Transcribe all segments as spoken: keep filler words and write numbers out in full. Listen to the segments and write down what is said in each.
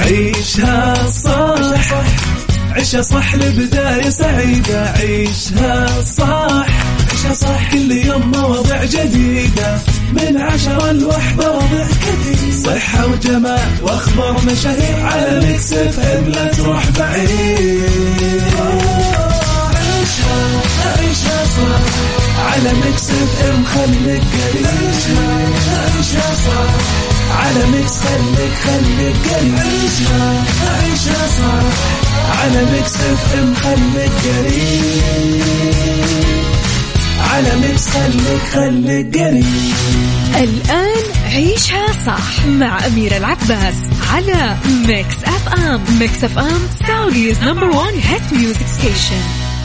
عيشها صح عيشها صح لبداية سعيدة. عيشها صح عيشها صح كل يوم مواضيع جديدة من عشرة لوحدة وضع كثير صحة وجمال واخبار مشاهير على ميكس اف ام لا تروح بعيد. عيشها عيشها صح على ميكس اف ام خليك قريب. عيشها صح على ميكس خليك خليك قريب. عيشها عيشها صح على ميكس اف ام خليك قريب. على ميكس خليك خليك قريب. الآن عيشها صح مع أميرة العباس على ميكس اف ام. ميكس اف ام سعوديز نمبر وان هيت ميوزك ستيشن.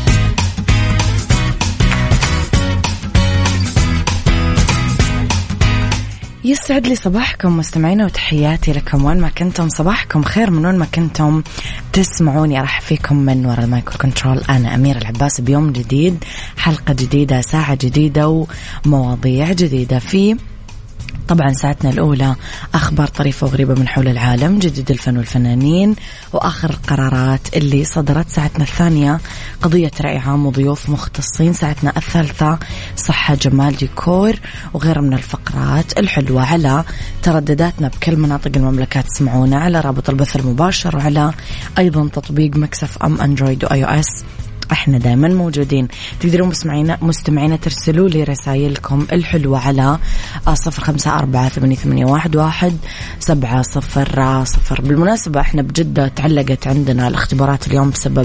يسعد لي صباحكم مستمعينا وتحياتي لكم وين ما كنتم. صباحكم خير من وين ما كنتم تسمعوني. راح فيكم من وراء المايكرو كنترول أنا أميرة العباس بيوم جديد، حلقة جديدة، ساعة جديدة ومواضيع جديدة. في طبعا ساعتنا الأولى أخبار طريفة وغريبة من حول العالم، جديد الفن والفنانين وآخر القرارات اللي صدرت. ساعتنا الثانية قضية رأي عام وضيوف مختصين. ساعتنا الثالثة صحة جمال ديكور وغيرها من الفقرات الحلوة. على تردداتنا بكل مناطق المملكة تسمعونا على رابط البث المباشر وعلى أيضا تطبيق ميكس اف ام أندرويد وآي أو إس. احنا دائما موجودين. تقدرون مستمعينا مستمعينا ترسلوا لي رسائلكم الحلوة على صفر خمسة أربعة ثمانية ثمانية واحد واحد سبعة صفر صفر. بالمناسبة احنا بجدة تعلقت عندنا الاختبارات اليوم بسبب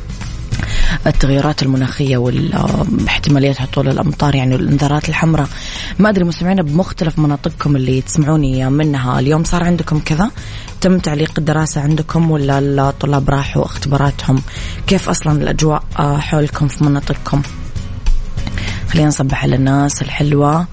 التغيرات المناخية والاحتماليات هطول الأمطار، يعني الإنذارات الحمراء. ما أدري مستمعينا بمختلف مناطقكم اللي تسمعوني منها اليوم صار عندكم كذا؟ تم تعليق الدراسة عندكم ولا الطلاب راحوا اختباراتهم؟ كيف أصلا الأجواء حولكم في مناطقكم؟ خلينا نصبح على الناس الحلوة.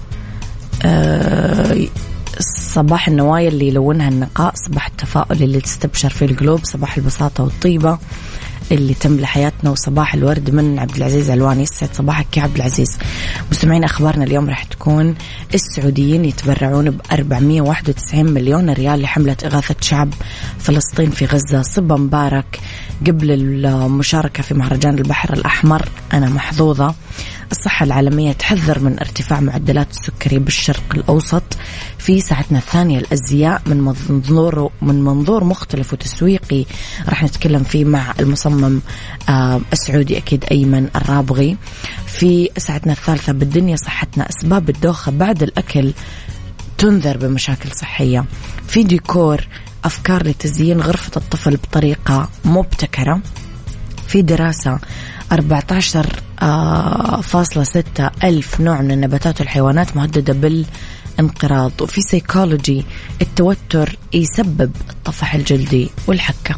أه صباح النوايا اللي يلونها النقاء، صباح التفاؤل اللي تستبشر في القلوب، صباح البساطة والطيبة اللي تملى حياتنا، وصباح الورد من عبد العزيز علواني. يسعد صباحك يا عبد العزيز. مستمعين أخبارنا اليوم راح تكون السعوديين يتبرعون ب أربعمية وواحد وتسعين مليون ريال لحملة إغاثة شعب فلسطين في غزة. صبا مبارك قبل المشاركة في مهرجان البحر الأحمر أنا محظوظة. الصحة العالمية تحذر من ارتفاع معدلات السكري بالشرق الأوسط. في ساعتنا الثانية الأزياء من منظور من منظور مختلف وتسويقي راح نتكلم فيه مع المصمم آه السعودي أكيد أيمن الرابغي. في ساعتنا الثالثة بالدنيا صحتنا، أسباب الدوخة بعد الأكل تنذر بمشاكل صحية. في ديكور أفكار لتزيين غرفة الطفل بطريقة مبتكرة. في دراسة أربعة عشر فاصلة ستة ألف نوع من النباتات والحيوانات مهددة بالانقراض. وفي سيكولوجي التوتر يسبب الطفح الجلدي والحكة.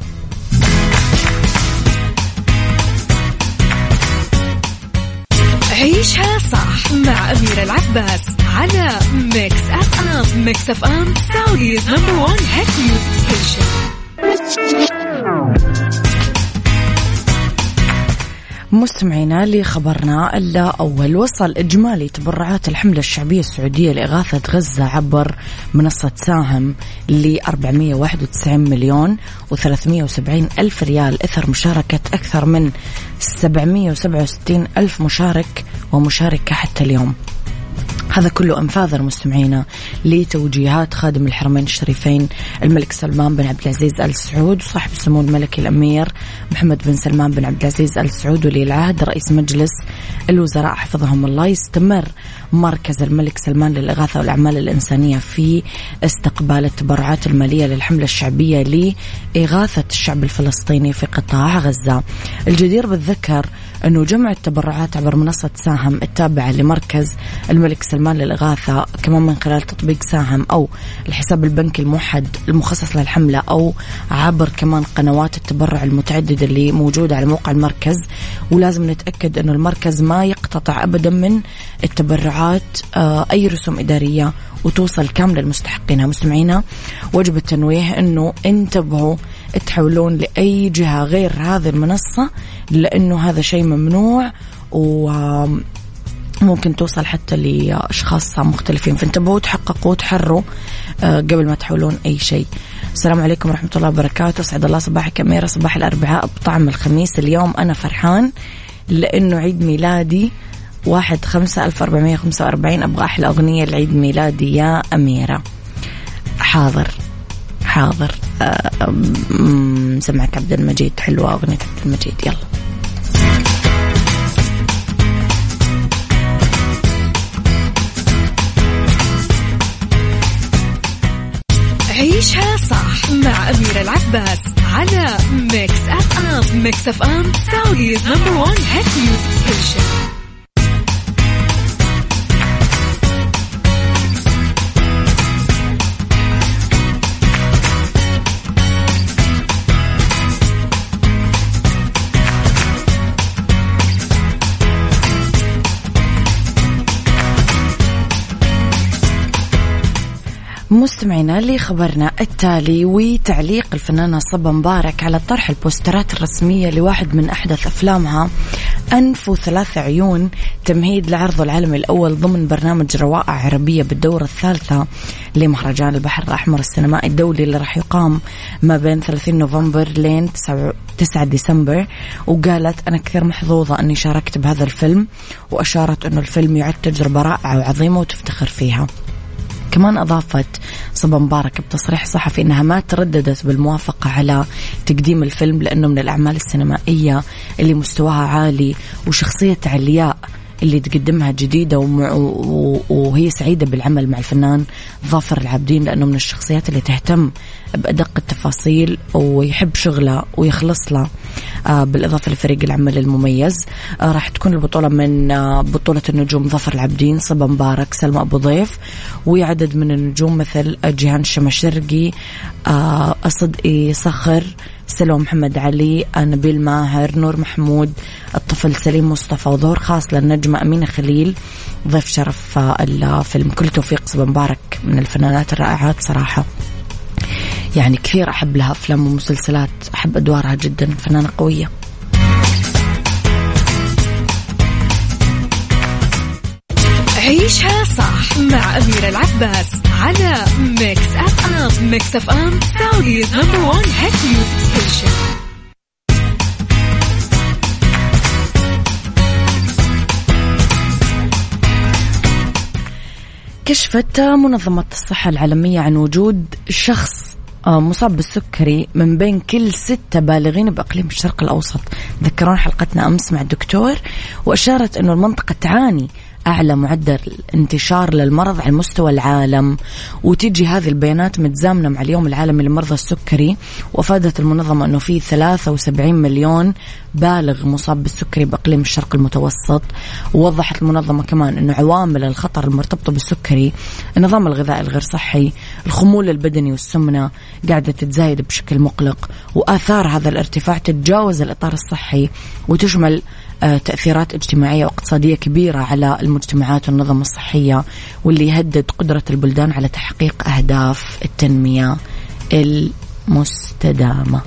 عيشها صح مع أميرة العباس على ميكس اف ام. ميكس اف ام سعوديز نمبر وان هيت ميوزك ستيشن. مستمعينا لخبرنا الأول، وصل إجمالي تبرعات الحملة الشعبية السعودية لإغاثة غزة عبر منصة ساهم ل أربعمية وواحد وتسعين مليون وثلاثمية وسبعين ألف ريال إثر مشاركة أكثر من سبعمية وسبعة وستين ألف مشارك ومشاركة حتى اليوم. هذا كله انفاذا مستمعينا لتوجيهات خادم الحرمين الشريفين الملك سلمان بن عبد العزيز آل سعود وصاحب السمو الملكي الأمير محمد بن سلمان بن عبد العزيز آل سعود ولي العهد رئيس مجلس الوزراء حفظهم الله. يستمر مركز الملك سلمان للإغاثة والأعمال الإنسانية في استقبال التبرعات المالية للحملة الشعبية لإغاثة الشعب الفلسطيني في قطاع غزة. الجدير بالذكر أنه جمع التبرعات عبر منصة ساهم التابعة لمركز الملك سلمان للإغاثة كمان من خلال تطبيق ساهم أو الحساب البنكي الموحد المخصص للحملة أو عبر كمان قنوات التبرع المتعددة اللي موجودة على موقع المركز. ولازم نتأكد أنه المركز ما يقتطع أبدا من التبرعات أي رسوم إدارية وتوصل كاملة للمستحقين. مستمعينا وجب التنويه أنه انتبهوا تحولون لأي جهة غير هذه المنصة لأنه هذا شيء ممنوع وممكن توصل حتى لأشخاص مختلفين، فانتبهوا تحققوا تحروا قبل ما تحولون أي شيء. السلام عليكم ورحمة الله وبركاته. أسعد الله صباحك أميرة، صباح الأربعاء بطعم الخميس. اليوم أنا فرحان لأنه عيد ميلادي واحد خمسة ألف أربعمية خمسة وأربعين. أبغى أحلى أغنية لعيد ميلادي يا أميرة. حاضر حاضر. سمعك عبد المجيد، حلوة أغنية عبد المجيد. يلا عيشها صح مع أميرة العباس على ميكس أف أم. ميكس أف أم سعوديز نمبر وان هيت ميوزك ستيشن. مستمعينا اللي خبرنا التالي وتعليق الفنانة صبا مبارك على طرح البوسترات الرسمية لواحد من أحدث أفلامها أنف وثلاث عيون، تمهيد لعرضه العالمي الأول ضمن برنامج روائع عربية بالدورة الثالثة لمهرجان البحر الأحمر السينمائي الدولي اللي راح يقام ما بين ثلاثين نوفمبر لين تسعة ديسمبر. وقالت أنا كثير محظوظة أني شاركت بهذا الفيلم، وأشارت أنه الفيلم يعد تجربة رائعة وعظيمة وتفتخر فيها. كمان أضافت صبا مبارك بتصريح صحفي أنها ما ترددت بالموافقة على تقديم الفيلم لأنه من الأعمال السينمائية اللي مستواها عالي، وشخصية علياء اللي تقدمها جديدة وهي سعيدة بالعمل مع الفنان ظافر العابدين لأنه من الشخصيات اللي تهتم بأدق التفاصيل ويحب شغله ويخلص له، بالإضافة لفريق العمل المميز. راح تكون البطولة من بطولة النجوم ظافر العابدين، صبا مبارك، سلمى أبو ضيف، وعدد من النجوم مثل جيهان الشمشرقي، صدقي صخر، سلوى محمد علي، نبيل ماهر، نور محمود، الطفل سليم مصطفى، وظهور خاص للنجمة أمينة خليل ضيف شرف الفيلم. كل توفيق صبا مبارك، من الفنانات الرائعات صراحة، يعني كثير أحب لها أفلام ومسلسلات، أحب أدوارها جدا، فنانة قوية. عيشها صح مع أميرة العباس على ميكس أف أم. ميكس أف أم سعوديز نمبر وان هيت ميوزك ستيشن. كشفت منظمة الصحة العالمية عن وجود شخص مصاب بالسكري من بين كل ستة بالغين بأقليم الشرق الأوسط. ذكرون حلقتنا أمس مع الدكتور، وأشارت أنه المنطقة تعاني أعلى معدل انتشار للمرض على مستوى العالم، وتجي هذه البيانات متزامنة مع اليوم العالمي لمرضى السكري. وأفادت المنظمة أنه في ثلاثة وسبعين مليون بالغ مصاب بالسكري بأقليم الشرق المتوسط. ووضحت المنظمة كمان أنه عوامل الخطر المرتبطة بالسكري، النظام الغذائي الغير صحي، الخمول البدني والسمنة قاعدة تتزايد بشكل مقلق، وآثار هذا الارتفاع تتجاوز الإطار الصحي وتشمل تأثيرات اجتماعية واقتصادية كبيرة على المجتمعات والنظم الصحية، واللي يهدد قدرة البلدان على تحقيق أهداف التنمية المستدامة.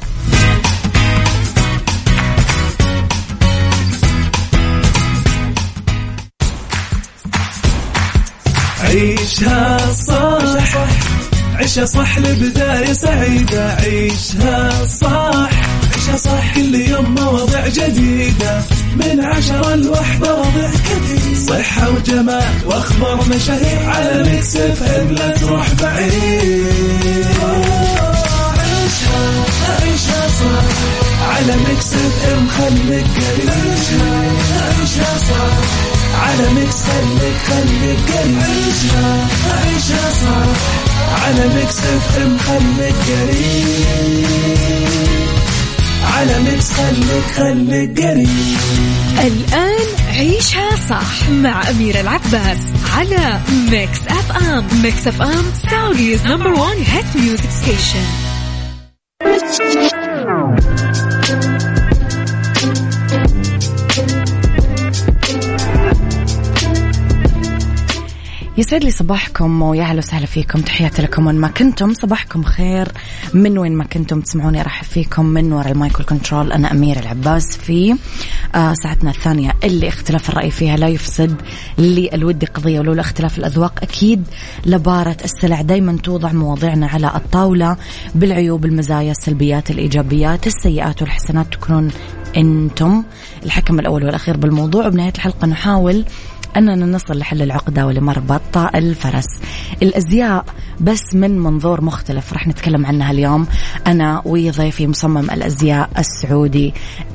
عيشها صح، عيشها صح لبداية سعيدة. عيشها صح، عيشها صح، كل يوم مواضيع جديدة، من عشرة لوحدة مواضيع كثير، صحة وجمال وأخبار مشاهير، على ميكس اف ام لا تروح بعيد. عيشها عيشها صح، على ميكس اف ام خليك قريب. عيشها صح، على ميكس خليك خليك قريب. عيشها عيشها صح، على ميكس اف ام خليك قريب. على ميكس خليك خليك قريب. الآن عيشها صح مع أميرة العباس على ميكس أف أم. ميكس أف أم سعوديز نمبر وان هيت ميوزك ستيشن. يسعد لي صباحكم ويا اهلا وسهلا فيكم، تحياتي لكم وين ما كنتم، صباحكم خير من وين ما كنتم تسمعوني. ارحب فيكم من وراء المايكل كنترول، انا أميرة العباس في آه ساعتنا الثانية اللي اختلاف الرأي فيها لا يفسد للود قضية، ولولا اختلاف الأذواق أكيد لبارة السلع. دايما توضع مواضيعنا على الطاولة بالعيوب، المزايا، السلبيات، الإيجابيات، السيئات والحسنات، تكونون أنتم الحكم الأول والأخير بالموضوع. وبنهاية الحلقة نحاول أننا نصل لحل العقدة ولمربط الفرس. الأزياء بس من منظور مختلف رح نتكلم عنها اليوم أنا وضيفي مصمم الأزياء السعودي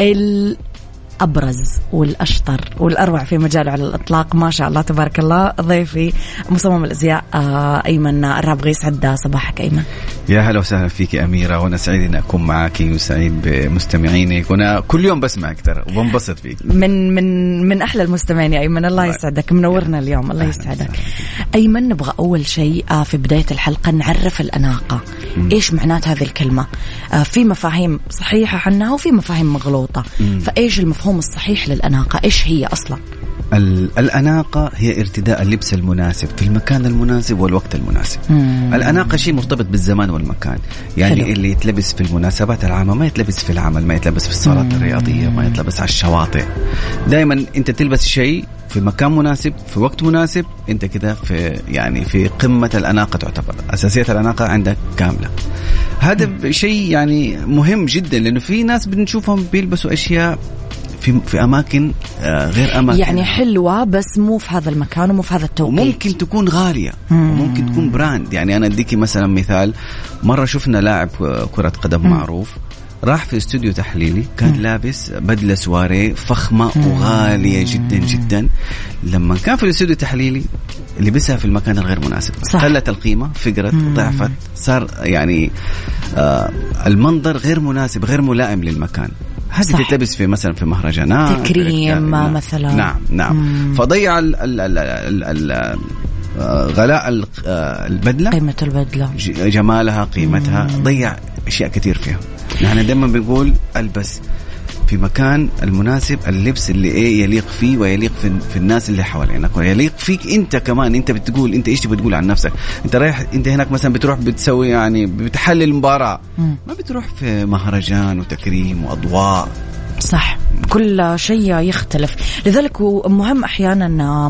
الأبرز والأشطر والأروع في مجاله على الإطلاق، ما شاء الله تبارك الله، ضيفي مصمم الأزياء أيمن الرابغي. يسعد صباحك أيمن. يا هلا وسهلا فيك أميرة، وأنا سعيد أن أكون معك وسعيد بمستمعينك، وأنا كل يوم بسمعك ترى وبنبسط فيك. من من من أحلى المستمعين يا أيمن، الله يسعدك، منورنا اليوم، الله يسعدك. أيمن، نبغى أول شيء في بداية الحلقة نعرف الأناقة. م. إيش معنات هذه الكلمة؟ في مفاهيم صحيحة عنها وفي مفاهيم مغلوطة. م. فإيش المفهوم الصحيح للأناقة؟ إيش هي أصلا؟ الأناقة هي ارتداء اللبس المناسب في المكان المناسب والوقت المناسب. مم. الأناقة شيء مرتبط بالزمان والمكان، يعني حلو. اللي يتلبس في المناسبات العامة ما يتلبس في العمل، ما يتلبس في الصالات الرياضية، ما يتلبس على الشواطئ. دائما أنت تلبس شيء في مكان مناسب في وقت مناسب، أنت كده في يعني في قمة الأناقة، تعتبر أساسية الأناقة عندك كاملة. هذا شيء يعني مهم جدا، لأنه في ناس بنشوفهم بيلبسوا أشياء في في أماكن غير أماكن، يعني حلوة بس مو في هذا المكان ومو في هذا التوقيت، وممكن تكون غالية وممكن تكون براند. يعني أنا أديكي مثلا مثال، مرة شفنا لاعب كرة قدم مم. معروف راح في استوديو تحليلي، كان مم. لابس بدلة سواري فخمة مم. وغالية جدا جدا. لما كان في الاستوديو التحليلي لبسها في المكان الغير مناسب، قلت القيمة، فقرت، ضعفت، صار يعني آه المنظر غير مناسب، غير ملائم للمكان. هذه تتلبس في مثلا في مهرجانات تكريم مثلا. نعم نعم مم. فضيع ال ال ال ال ال غلاء البدلة، قيمة البدلة، جمالها، قيمتها، مم. ضيع أشياء كتير فيها. نحن دائما بنقول البس في مكان المناسب، اللبس اللي ايه يليق فيه ويليق في, في الناس اللي حوالينك ويليق فيك انت كمان. انت بتقول انت ايش بتقول عن نفسك؟ انت رايح انت هناك مثلا بتروح بتسوي يعني بتحلل مباراة، ما بتروح في مهرجان وتكريم واضواء. صح، كل شيء يختلف. لذلك مهم أحيانا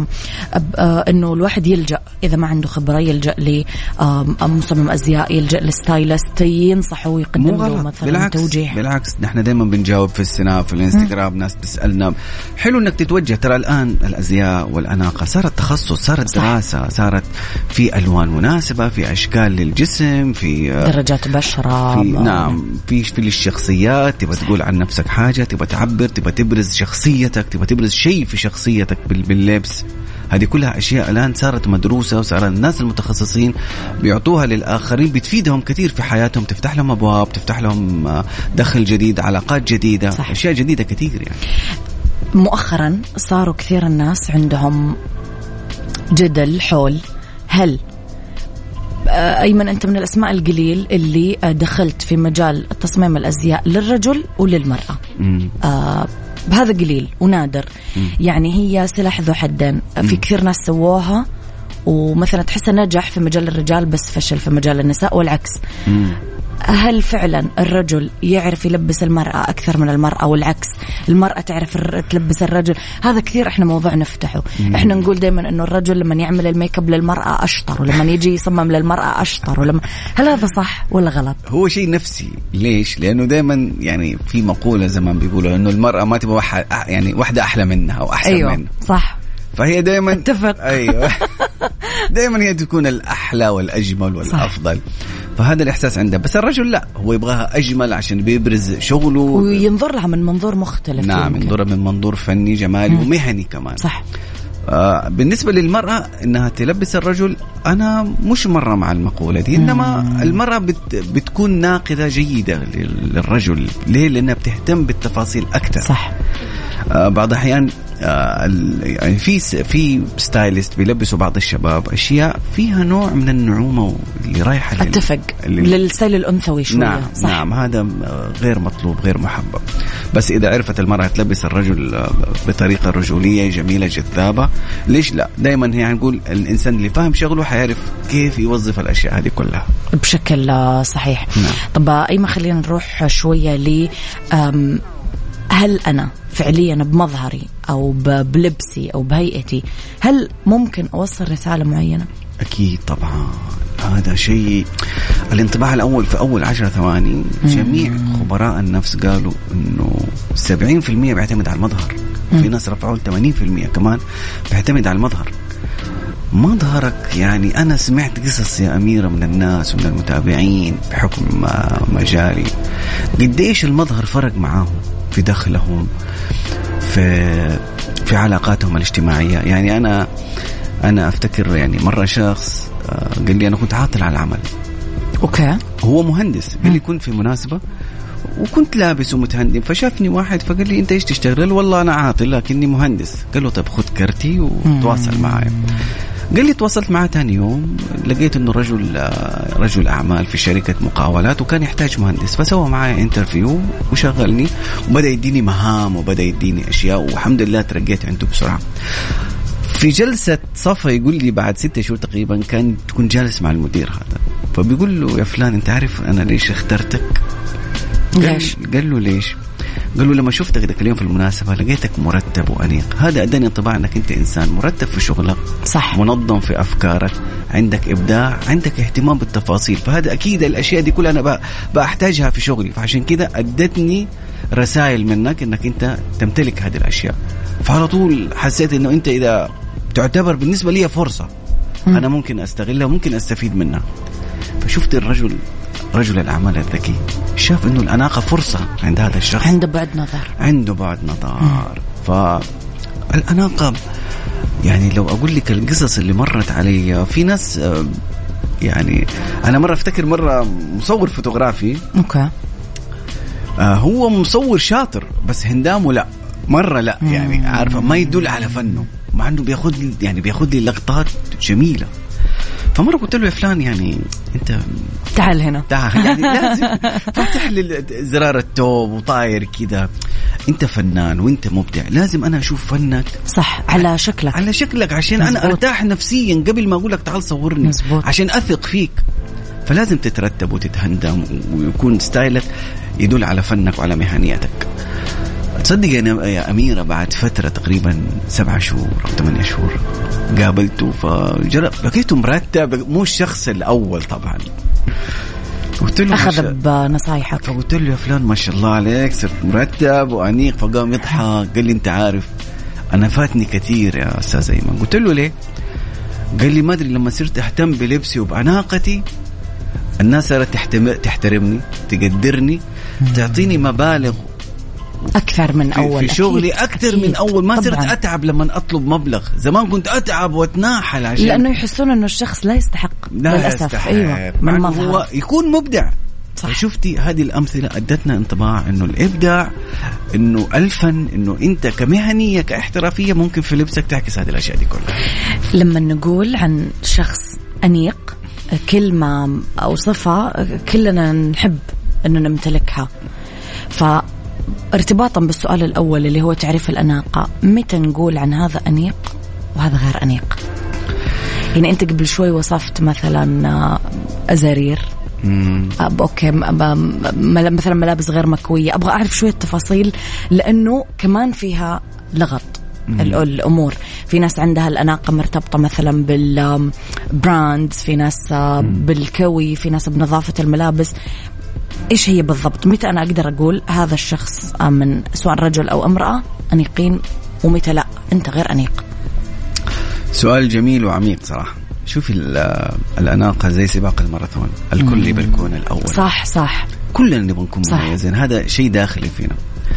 أنه الواحد يلجأ إذا ما عنده خبرة، يلجأ لمصمم أزياء، يلجأ لستايلست ينصحه ويقدم له مثلا بالعكس توجيه. بالعكس، نحن دائما بنجاوب في السناب في الانستغرام، م. ناس تسألنا. حلو أنك تتوجه، ترى الآن الأزياء والأناقة صارت تخصص، صارت صح. دراسة، صارت في ألوان مناسبة، في أشكال للجسم، في درجات بشرة، في نعم في في للشخصيات. تبى تقول عن نفسك حاجة، تبى تعبر، تبى تبرز شخصيتك، تبى تبرز شيء في شخصيتك باللبس. هذه كلها أشياء الآن صارت مدروسة، وصار الناس المتخصصين بيعطوها للآخرين، بتفيدهم كثير في حياتهم، تفتح لهم أبواب، تفتح لهم دخل جديد، علاقات جديدة، صح. أشياء جديدة كثير. يعني مؤخرا صاروا كثير الناس عندهم جدل حول هل أيمن أنت من الأسماء القليل اللي دخلت في مجال تصميم الأزياء للرجل وللمرأة. آه بهذا قليل ونادر. مم. يعني هي سلاح ذو حدين. في كثير ناس سووها ومثلا تحس نجح في مجال الرجال بس فشل في مجال النساء والعكس. مم. هل فعلا الرجل يعرف يلبس المرأة أكثر من المرأة والعكس؟ المرأة تعرف تلبس الرجل؟ هذا كثير إحنا موضوع نفتحه. مم. إحنا نقول دايما إنه الرجل لما يعمل الميك اب للمرأة أشطر، ولما يجي يصمم للمرأة أشطر، ولما هل هذا صح ولا غلط؟ هو شيء نفسي. ليش؟ لأنه دايما يعني في مقولة زمان بيقولوا إنه المرأة ما تبغى يعني واحدة أحلى منها أو أحسن أيوة منها. صح. فهي دائما اتفق. أيوة دائما هي تكون الأحلى والأجمل والأفضل. صح. فهذا الإحساس عنده. بس الرجل لا، هو يبغاها أجمل عشان بيبرز شغله وينظر لها من منظور مختلف. نعم، ينظر من منظور فني جمالي م. ومهني كمان. صح. آه بالنسبة للمرأة إنها تلبس الرجل، أنا مش مرة مع المقولة دي. إنما م. المرأة بت بتكون ناقدة جيدة للرجل. ليه؟ لأنها بتهتم بالتفاصيل أكثر. صح. آه بعض الأحيان آه يعني في في ستايلست بيلبسوا بعض الشباب أشياء فيها نوع من النعومة اللي رايحة اتفق للستايل الأنثوي شوية. نعم صح. نعم هذا غير مطلوب غير محبب. بس إذا عرفت المرأة تلبس الرجل بطريقة رجولية جميلة جذابة ليش لا؟ دائما هي نقول الإنسان اللي فاهم شغله حيعرف كيف يوظف الأشياء هذه كلها بشكل صحيح. نعم. طب أيما خلينا نروح شوية ل هل أنا فعليا بمظهري أو بلبسي أو بهيئتي هل ممكن أوصل رسالة معينة؟ أكيد طبعا. هذا شيء الانطباع الأول في أول عشر ثواني جميع خبراء النفس قالوا إنه سبعين في المية بيعتمد على المظهر. في ناس رفعوا ثمانين في المية كمان بيعتمد على المظهر. مظهرك يعني أنا سمعت قصص يا أميرة من الناس ومن المتابعين بحكم مجالي قديش المظهر فرق معاهم في دخلهم في في علاقاتهم الاجتماعية. يعني أنا أنا أفتكر يعني مرة شخص قال لي أنا كنت عاطل على العمل. أوكي. هو مهندس قال لي كنت في مناسبة وكنت لابس ومتهندم فشافني واحد فقال لي أنت إيش تشتغل؟ والله أنا عاطل لكني مهندس. قال له طب خذ كرتي وتواصل معي. قال لي تواصلت معه تاني يوم لقيت انه رجل رجل اعمال في شركه مقاولات وكان يحتاج مهندس فسوى معي انترفيو وشغلني وبدا يديني مهام وبدا يديني اشياء والحمد لله ترقيت عنده بسرعه. في جلسه صفا يقول لي بعد ستة شهور تقريبا كان تكون جالس مع المدير هذا فبيقول له يا فلان انت عارف انا ليش اخترتك؟ ليش؟ قال له ليش؟ قالوا لما شفتك ذاك اليوم في المناسبة لقيتك مرتب وأنيق. هذا أداني انطباع أنك أنت إنسان مرتب في شغلك صح. منظم في أفكارك عندك إبداع عندك اهتمام بالتفاصيل. فهذا أكيد الأشياء دي كلها أنا بأحتاجها في شغلي فعشان كده أدتني رسائل منك أنك أنت تمتلك هذه الأشياء. فعلى طول حسيت أنه أنت إذا تعتبر بالنسبة لي فرصة م. أنا ممكن أستغلها وممكن أستفيد منها. فشفت الرجل رجل الأعمال الذكي شاف إنه الأناقة فرصة عند هذا الشخص عنده بعد نظر عنده بعد نظر. فالأناقة يعني لو أقول لك القصص اللي مرت علي في ناس يعني أنا مرة أفتكر مرة مصور فوتوغرافي أوكي هو مصور شاطر بس هندامه لا مرة لا يعني عارفة ما يدل على فنه مع إنه بياخد لي يعني بياخد لي لقطات جميلة. فمرة قلت له يا فلان يعني أنت تعال هنا تعال يعني لازم فتح لي زرار التوب وطاير كذا. أنت فنان وأنت مبدع لازم أنا أشوف فنك صح على شكلك على شكلك عشان مزبوط. أنا أرتاح نفسيا قبل ما أقول لك تعال صورني مزبوط. عشان أثق فيك. فلازم تترتب وتتهندم ويكون ستايلك يدل على فنك وعلى مهنيتك. تصدق يا أميرة بعد فترة تقريبا سبعة شهور أو ثمانية شهور قابلته فجرب لقيته مرتب مو الشخص الأول طبعا. قلت له أخذ بنصايحك فقلت له يا فلان ما شاء الله عليك صرت مرتب وأنيق. فقام يضحك قال لي أنت عارف أنا فاتني كثير يا أستاذ أيمن. قلت له ليه؟ قال لي ما أدري لما صرت أهتم بلبسي وبعناقتي الناس صارت تحترمني تقدرني تعطيني مبالغ أكثر من أول في شغلي أكثر أكيد. من أول ما صرت أتعب لما أطلب مبلغ. زمان كنت أتعب وأتناحل عشان لأنه يحسون أنه الشخص لا يستحق لا للأسف يستحق. أيوة من هو يكون مبدع صح. شفتي هذه الأمثلة أدتنا انطباع أنه الإبداع أنه الفن أنه أنت كمهنية كاحترافية ممكن في لبسك تعكس هذه الأشياء دي كلها. لما نقول عن شخص أنيق كلمة أو صفة كلنا نحب أنه نمتلكها. ف ارتباطا بالسؤال الأول اللي هو تعريف الأناقة متى نقول عن هذا أنيق وهذا غير أنيق؟ يعني أنت قبل شوي وصفت مثلا أزارير أب أوكي مثلا ملابس غير مكوية. أبغى أعرف شوية تفاصيل لأنه كمان فيها لغط الأمور. في ناس عندها الأناقة مرتبطة مثلا بالبراندز في ناس بالكوي في ناس بنظافة الملابس. إيش هي بالضبط؟ متى أنا أقدر أقول هذا الشخص من سواء رجل أو امرأة أنيقين ومتى لا أنت غير أنيق؟ سؤال جميل وعميق صراحة. شوفي الأناقة زي سباق الماراثون الكل بيكون الأول صح صح كلنا نبغى نكون مميزين. هذا شيء داخلي فينا.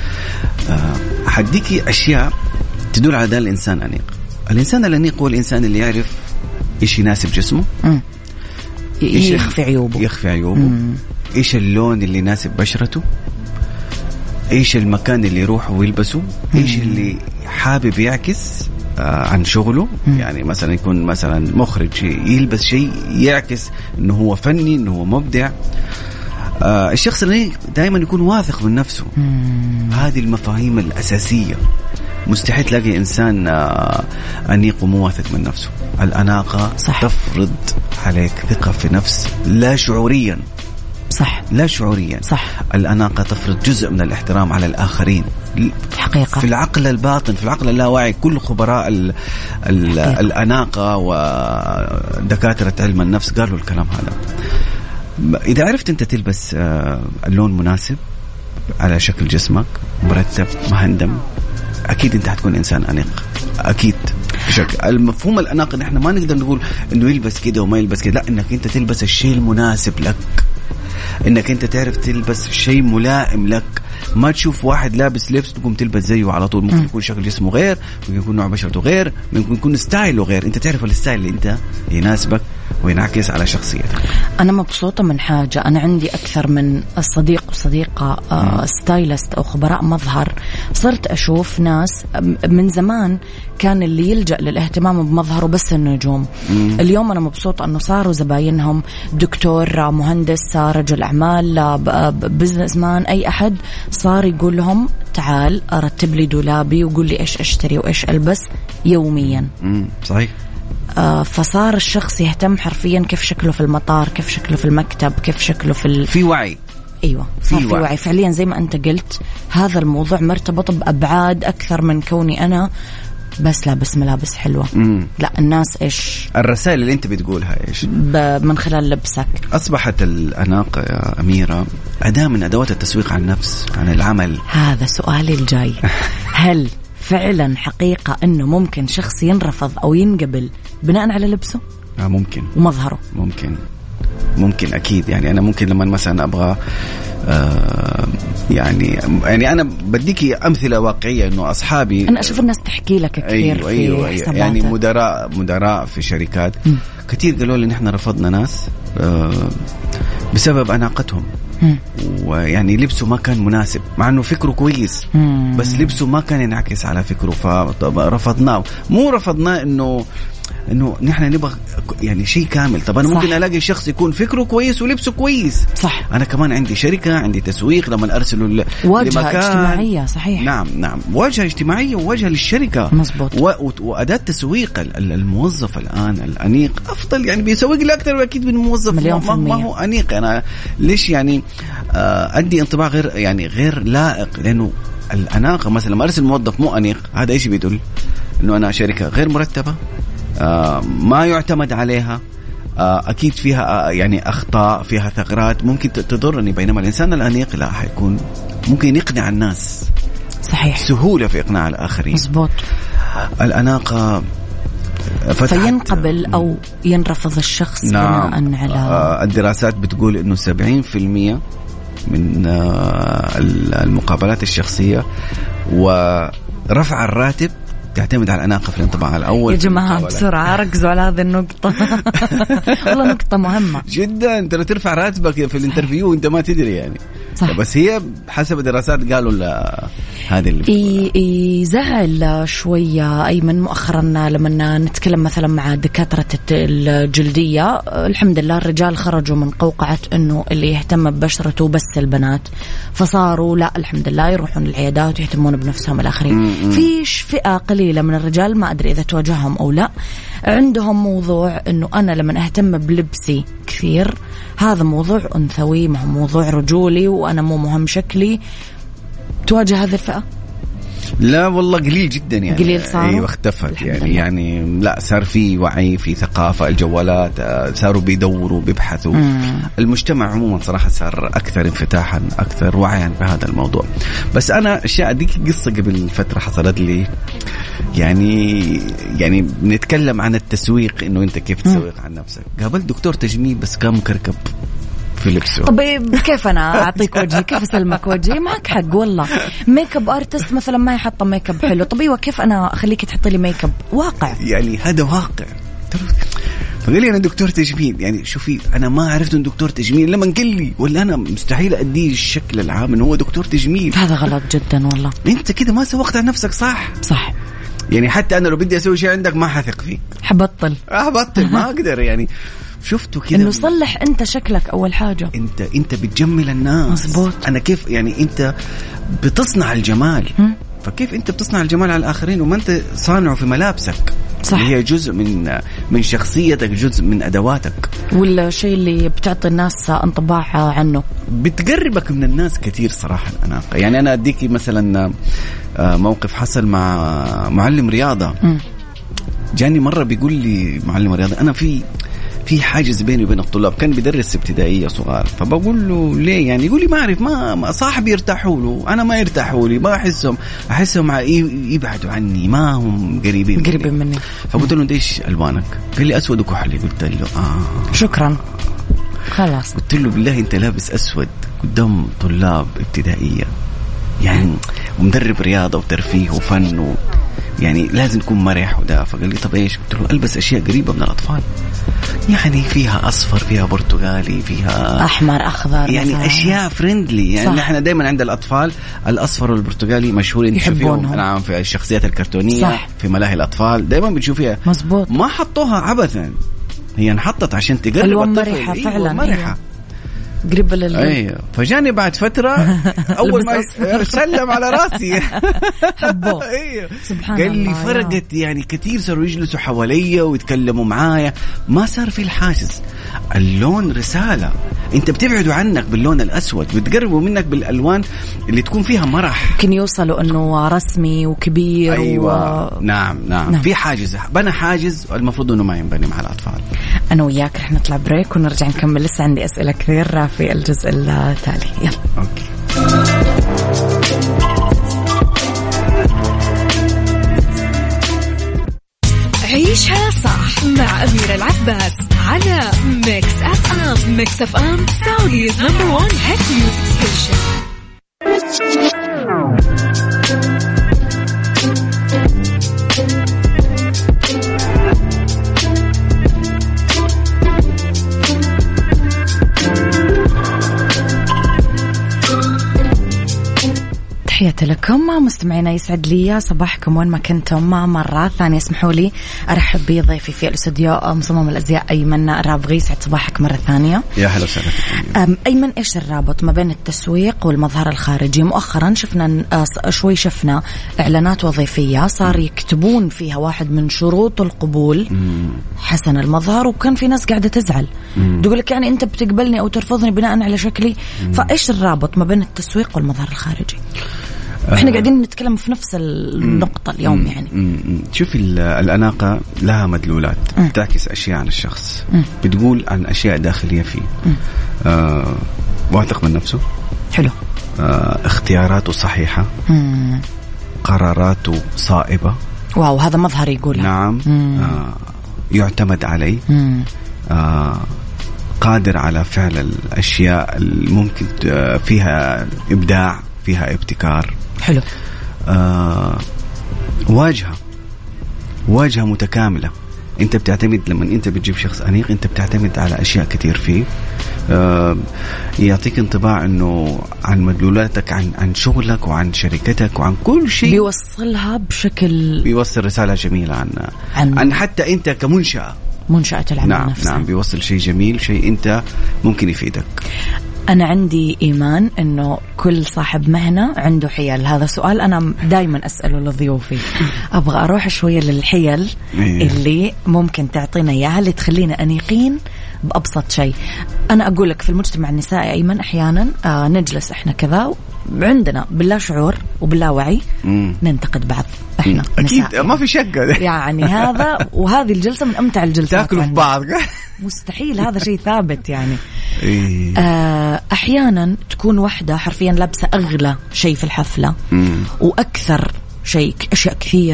أه حديكي أشياء تدل على ده الإنسان أنيق. الإنسان الأنيق هو الإنسان اللي يعرف إيش يناسب جسمه مم. إيش يخفي عيوبه يخفي عيوبه مم. إيش اللون اللي يناسب بشرته إيش المكان اللي يروح ويلبسه إيش اللي حابب يعكس عن شغله. يعني مثلا يكون مثلا مخرج يلبس شيء يعكس انه هو فني، انه هو مبدع. آه الشخص اللي دائما يكون واثق من نفسه. مم. هذه المفاهيم الأساسية. مستحيل تلاقي إنسان آه أنيق ومو واثق من نفسه. الأناقة صح. تفرض عليك ثقة في نفس لا شعوريا. صح. لا شعوريا. صح. الأناقة تفرض جزء من الاحترام على الآخرين. حقيقة. في العقل الباطن، في العقل اللاواعي، كل خبراء ال ال الأناقة ودكاترة علم النفس قالوا الكلام هذا. إذا عرفت أنت تلبس اللون مناسب على شكل جسمك، مرتب، مهندم، أكيد أنت هتكون إنسان أنيق. أكيد. بشكل المفهوم الأناقة نحن ما نقدر نقول إنه يلبس كده وما يلبس كده، لا، إنك أنت تلبس الشيء المناسب لك، إنك أنت تعرف تلبس شيء ملائم لك. ما تشوف واحد لابس لبس تقوم تلبس زيه على طول. ممكن يكون شكل جسمه غير، ممكن يكون نوع بشرته غير، ممكن يكون ستايله غير. انت تعرف الستايل اللي انت يناسبك وينعكس على شخصيتك. انا مبسوطه من حاجه، انا عندي اكثر من صديق وصديقه آه ستايلست او خبراء مظهر. صرت اشوف ناس من زمان كان اللي يلجأ للاهتمام بمظهره بس النجوم. مم. اليوم انا مبسوطه انه صاروا زباينهم دكتور، مهندس، رجل اعمال، بزنس مان، اي احد صار يقول لهم تعال ارتب لي دولابي وقول لي ايش اشتري وايش البس يوميا. امم صحيح. آه فصار الشخص يهتم حرفيا كيف شكله في المطار، كيف شكله في المكتب، كيف شكله في ال... في وعي. ايوه صار في وعي. وعي فعليا زي ما انت قلت. هذا الموضوع مرتبط بابعاد اكثر من كوني انا بس لابس ملابس حلوة. مم. لا، الناس إيش الرسائل اللي أنت بتقولها إيش من خلال لبسك. أصبحت الأناقة يا أميرة أداة من أدوات التسويق عن النفس، عن العمل. هذا سؤالي الجاي. هل فعلا حقيقة أنه ممكن شخص ينرفض أو ينقبل بناء على لبسه؟ آه ممكن. ومظهره ممكن ممكن أكيد. يعني أنا ممكن لما مثلا أبغى آه يعني يعني أنا بديكي أمثلة واقعية إنه أصحابي، أنا أشوف الناس تحكي لك كثير. أيوة في أيوة أيوة يعني مدراء مدراء في شركات م. كثير قالوا لي نحن رفضنا ناس آه بسبب أناقتهم. م. ويعني لبسه ما كان مناسب، مع إنه فكره كويس م. بس لبسه ما كان ينعكس على فكره فرفضناه. مو رفضناه إنه انه نحن نبغى يعني شيء كامل. طب انا صح. ممكن الاقي شخص يكون فكره كويس ولبسه كويس. صح. انا كمان عندي شركه، عندي تسويق، لما ارسله واجهه اجتماعيه. صحيح. نعم نعم واجهه اجتماعيه وواجهه للشركه. مزبوط. و... واداه تسويق الموظف الان الانيق افضل، يعني بيسوق لي اكثر اكيد من الموظف ما... ما هو انيق. انا ليش يعني آه ادي انطباع غير يعني غير لائق؟ لانه الاناقه مثلا لما ارسل موظف مو انيق، هذا ايش بيدل؟ انه انا شركه غير مرتبه، آه ما يعتمد عليها، آه أكيد فيها آه يعني أخطاء، فيها ثغرات ممكن تضرني. بينما الإنسان الأنيق لا، حيكون ممكن يقنع الناس. صحيح. سهولة في إقناع الآخرين. مزبوط. الأناقة فينقبل أو ينرفض الشخص. نعم. بناء على آه الدراسات بتقول إنه سبعين في المية من آه المقابلات الشخصية ورفع الراتب تعتمد على الأناقة في الانطباع الأول. يا جماعة بسرعة ركزوا على هذه النقطة. والله نقطة مهمة جدا. ترى ترفع راتبك في الانترفيو وانت ما تدري يعني. صح. بس هي حسب الدراسات قالوا هذه اللي يزعل شوية أيمن مؤخرا لما نتكلم مثلا مع دكاترة الجلدية. الحمد لله الرجال خرجوا من قوقعة أنه اللي يهتم ببشرته بس البنات، فصاروا لا الحمد لله يروحون العيادات ويهتمون بنفسهم الآخرين. فيش فئة قليلة من الرجال ما أدري إذا تواجههم أو لا عندهم موضوع أنه أنا لما أهتم بلبسي كثير هذا موضوع أنثوي، ما هو موضوع رجولي وأنا مو مهم شكلي. تواجه هذه الفئة؟ لا والله قليل جدا يعني. قليل صار. ايوه اختفت يعني. يعني لا صار في وعي، في ثقافة، الجوالات صاروا بيدوروا بيبحثوا. مم. المجتمع عموما صراحة صار أكثر انفتاحا، أكثر وعيا بهذا الموضوع. بس أنا أشياء ديك قصة قبل فترة حصلت لي يعني يعني بنتكلم عن التسويق، إنه أنت كيف تسوق عن نفسك. قابلت دكتور تجميل بس كان مكركب في لبسه. طب كيف أنا أعطيك وجهي؟ كيف أسلمك وجهي؟ معك حق والله. ميك اب ارتست مثلا ما يحط ميك اب حلو، طب كيف أنا أخليك تحطي لي ميك اب؟ واقع يعني، هذا واقع. فقال لي أنا دكتور تجميل. يعني شوفي أنا ما عرفت إنه دكتور تجميل لما قال لي، ولا أنا مستحيل أديه الشكل العام إنه هو دكتور تجميل. هذا غلط جدا والله. أنت كده ما سوقت عن نفسك. صح صح. يعني حتى انا لو بدي اسوي شيء عندك ما حثق فيك، حبطل حبطل ما اقدر يعني. شفتوا كذا انه صلح انت شكلك اول حاجه، انت انت بتجمل الناس. مزبوط. انا كيف يعني انت بتصنع الجمال، م? فكيف انت بتصنع الجمال على الاخرين وما انت صانعه في ملابسك؟ صح. هي جزء من من شخصيتك، جزء من ادواتك، ولا شيء اللي بتعطي الناس انطباع عنه، بتقربك من الناس كثير صراحه الاناقه. يعني انا اديكي مثلا موقف حصل مع معلم رياضه. م. جاني مره بيقول لي معلم رياضه انا في في حاجز بيني وبين الطلاب، كان بيدرس ابتدائيه صغار، فبقول له ليه يعني؟ يقول لي ما اعرف، ما صاحبي يرتاحوا له، انا ما يرتاحوا لي، ما احسهم احسهم يبعدوا عني، ما هم قريبين قريبين مني. فقلت له ايش الوانك؟ قال لي اسود وكحلي. قلت له اه شكرا خلاص. قلت له بالله انت لابس اسود قدام طلاب ابتدائيه يعني، ومدرب رياضه وترفيه وفن و... يعني لازم تكون مرح وده. فقال لي طب ايش؟ قلت له البس اشياء قريبه من الاطفال، يعني فيها اصفر، فيها برتقالي، فيها احمر، اخضر، يعني مثلا اشياء فريندلي. يعني نحن دائما عند الاطفال الاصفر والبرتقالي مشهورين تشوفيهم نعم في الشخصيات الكرتونيه. صح. في ملاهي الاطفال دائما بتشوفيها. مزبوط. ما حطوها عبثا، هي انحطت عشان تقرب الطفل. مرحة فعلا. مرحة قريب لل ايوه. فجاني بعد فتره اول ما سلم على راسي حبوه. ايوه سبحان الله. قال لي فرقت يعني كثير، صاروا يجلسوا حواليا ويتكلموا معايا، ما صار في الحاجز. اللون رساله، انت بتبعدوا عنك باللون الاسود وتقربوا منك بالالوان اللي تكون فيها مرح، يمكن يوصلوا انه رسمي وكبير. ايوه و... نعم, نعم نعم في حاجز، بنى حاجز المفروض انه ما ينبني مع الاطفال. انا وياك رح نطلع بريك ونرجع نكمل، لسه عندي اسئله كثير في الجزء التالي. يلا اوكي. عيشها صح مع أميرة العباس على ميكس أف أم. ميكس أف أم سعوديز نمبر وان هيت ميوزك ستيشن. تحياتي لكم مستمعينا، يسعد لي صباحكم وين ما كنتم. مرة ثانية اسمحوا لي أرحب بضيفي في الاستوديو مصمم الأزياء أيمن الرابغي. يسعد صباحك مرة ثانية. يا هلا وسهلا. أيمن، إيش الرابط ما بين التسويق والمظهر الخارجي؟ مؤخرا شفنا شوي شفنا إعلانات وظيفية صار يكتبون فيها واحد من شروط القبول حسن المظهر، وكان في ناس قاعدة تزعل تقول لك يعني أنت بتقبلني أو ترفضني بناء على شكلي. فإيش الرابط ما بين التسويق والمظهر الخارجي؟ احنا قاعدين نتكلم في نفس النقطة اليوم. يعني شوفي الأناقة لها مدلولات م. تعكس أشياء عن الشخص، م. بتقول عن أشياء داخلية فيه. آه واثق من نفسه، حلو. آه اختياراته صحيحة، م. قراراته صائبة. واو، هذا مظهر يقول. نعم. آه يعتمد عليه، آه قادر على فعل الأشياء الممكن فيها إبداع، فيها ابتكار. حلو. آه واجهة واجهة متكاملة. انت بتعتمد لما انت بتجيب شخص أنيق، انت بتعتمد على أشياء كتير فيه. آه يعطيك انطباع انه عن مدلولاتك، عن عن شغلك وعن شركتك وعن كل شيء، بيوصلها بشكل، بيوصل رسالة جميلة عن عن, عن حتى انت كمنشأة، منشأة العمل. نعم نفسها. نعم بيوصل شيء جميل، شيء انت ممكن يفيدك. أنا عندي إيمان إنه كل صاحب مهنة عنده حيل. هذا سؤال أنا دايما أسأله لضيوفي. أبغى أروح شوية للحيل اللي ممكن تعطينا إياها اللي تخلينا أنيقين بأبسط شيء. أنا أقول لك في المجتمع النسائي أيمن أحيانا آه نجلس إحنا كذا عندنا باللا شعور وباللا وعي ننتقد بعض إحنا أكيد نساء. ما في شك يعني هذا، وهذه الجلسة من أمتع الجلسات. تاكلوا في بعض مستحيل، هذا شيء ثابت يعني. آه أحيانا تكون وحدة حرفيا لابسة أغلى شيء في الحفلة وأكثر شيء، أشياء كثير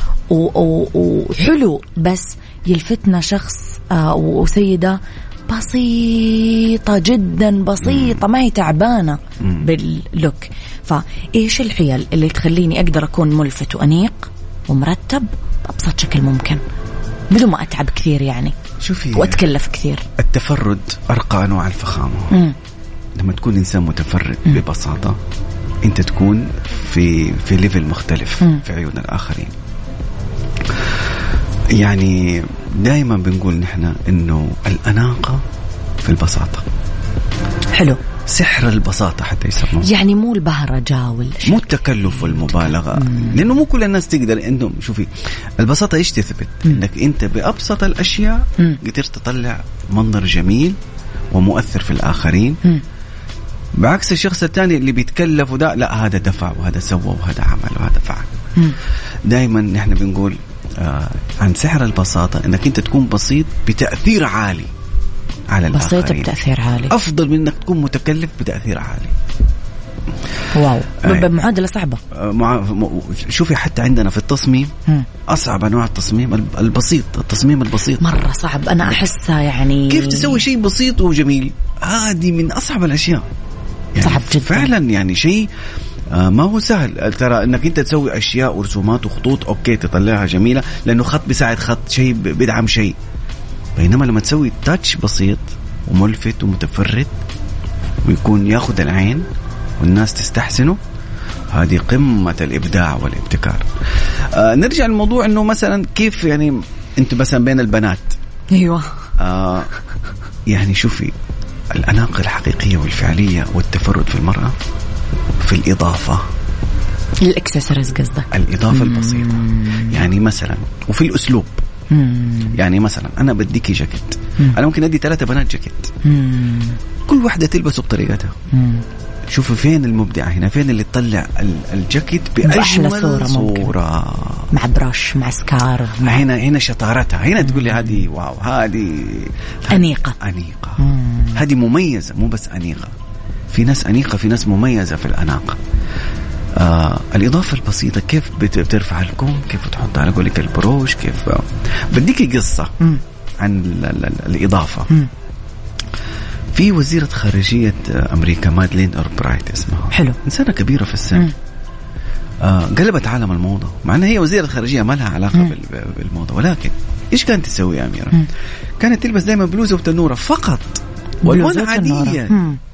وحلو، بس يلفتنا شخص آه وسيدة بسيطة جدا، بسيطة ما هي تعبانة باللوك. فإيش الحيل اللي تخليني أقدر أكون ملفت وأنيق ومرتب بأبسط شكل ممكن بدون ما أتعب كثير يعني، شوفي، وأتكلف كثير؟ التفرد أرقى أنواع الفخامة. مم. لما تكون إنسان متفرد مم. ببساطة أنت تكون في في ليفل مختلف مم. في عيون الآخرين. يعني دائما بنقول نحن إنه الأناقة في البساطة. حلو. سحر البساطة حتى يسموه، يعني مو البهرجة والشيء، مو التكلف والمبالغة. لأنه مو كل الناس تقدر. إنه شوفي البساطة إيش تثبت؟ إنك أنت بأبسط الأشياء قدرت تطلع منظر جميل ومؤثر في الآخرين. م. بعكس الشخص الثاني اللي بيتكلف وده لا، هذا دفع وهذا سوى وهذا عمل وهذا فعل. دائما نحن بنقول آه عن سحر البساطة إنك أنت تكون بسيط بتأثير عالي على الآخرين. بسيط بتأثير عالي أفضل من إنك تكون متكلف بتأثير عالي. واو. آه معادلة صعبة. آه مع... شوفي حتى عندنا في التصميم م. أصعب أنواع التصميم البسيط. التصميم البسيط مرة صعب. أنا أحسها يعني كيف تسوي شيء بسيط وجميل، هذه من أصعب الأشياء يعني. صعب جدا فعلا يعني شيء آه ما هو سهل. ترى انك انت تسوي اشياء ورسومات وخطوط اوكي تطلعها جميله، لانه خط بيساعد خط، شيء بيدعم شيء. بينما لما تسوي تاتش بسيط وملفت ومتفرد ويكون ياخذ العين والناس تستحسنه، هذه قمه الابداع والابتكار. آه نرجع للموضوع انه مثلا كيف يعني انت مثلا بين البنات. ايوه. آه يعني شوفي الاناقه الحقيقيه والفعليه والتفرد في المراه في الإضافة، الإكسسوارز قصدك، الإضافة البسيطة. يعني مثلا وفي الأسلوب. مم. يعني مثلا أنا بديكي جاكيت، مم. أنا ممكن أدي ثلاثة بنات جاكيت، مم. كل واحدة تلبسه بطريقتها. شوفوا فين المبدع هنا، فين اللي تطلع الجاكيت بأجمل صورة, صورة. مع بروش مع سكارف مع هنا هنا شطارتها. هنا تقول لي هذه واو، هذه أنيقة أنيقة، هذه مميزة. مو بس أنيقة، في ناس أنيقة، في ناس مميزة في الأناقة. آه الإضافة البسيطة كيف بترفع الكم، كيف تحط على قولك البروش، كيف آه بديكي قصة م. عن ال ال الإضافة. م. في وزيرة خارجية أمريكا مادلين أوربرايت اسمها، حلو، إنسانة كبيرة في السن، آه قلبت عالم الموضة، مع أنها هي وزيرة خارجية ما لها علاقة م. بالموضة. ولكن إيش كانت تسوي يا أميرة؟ م. كانت تلبس دائما بلوزة وتنورة فقط، والوان عادية.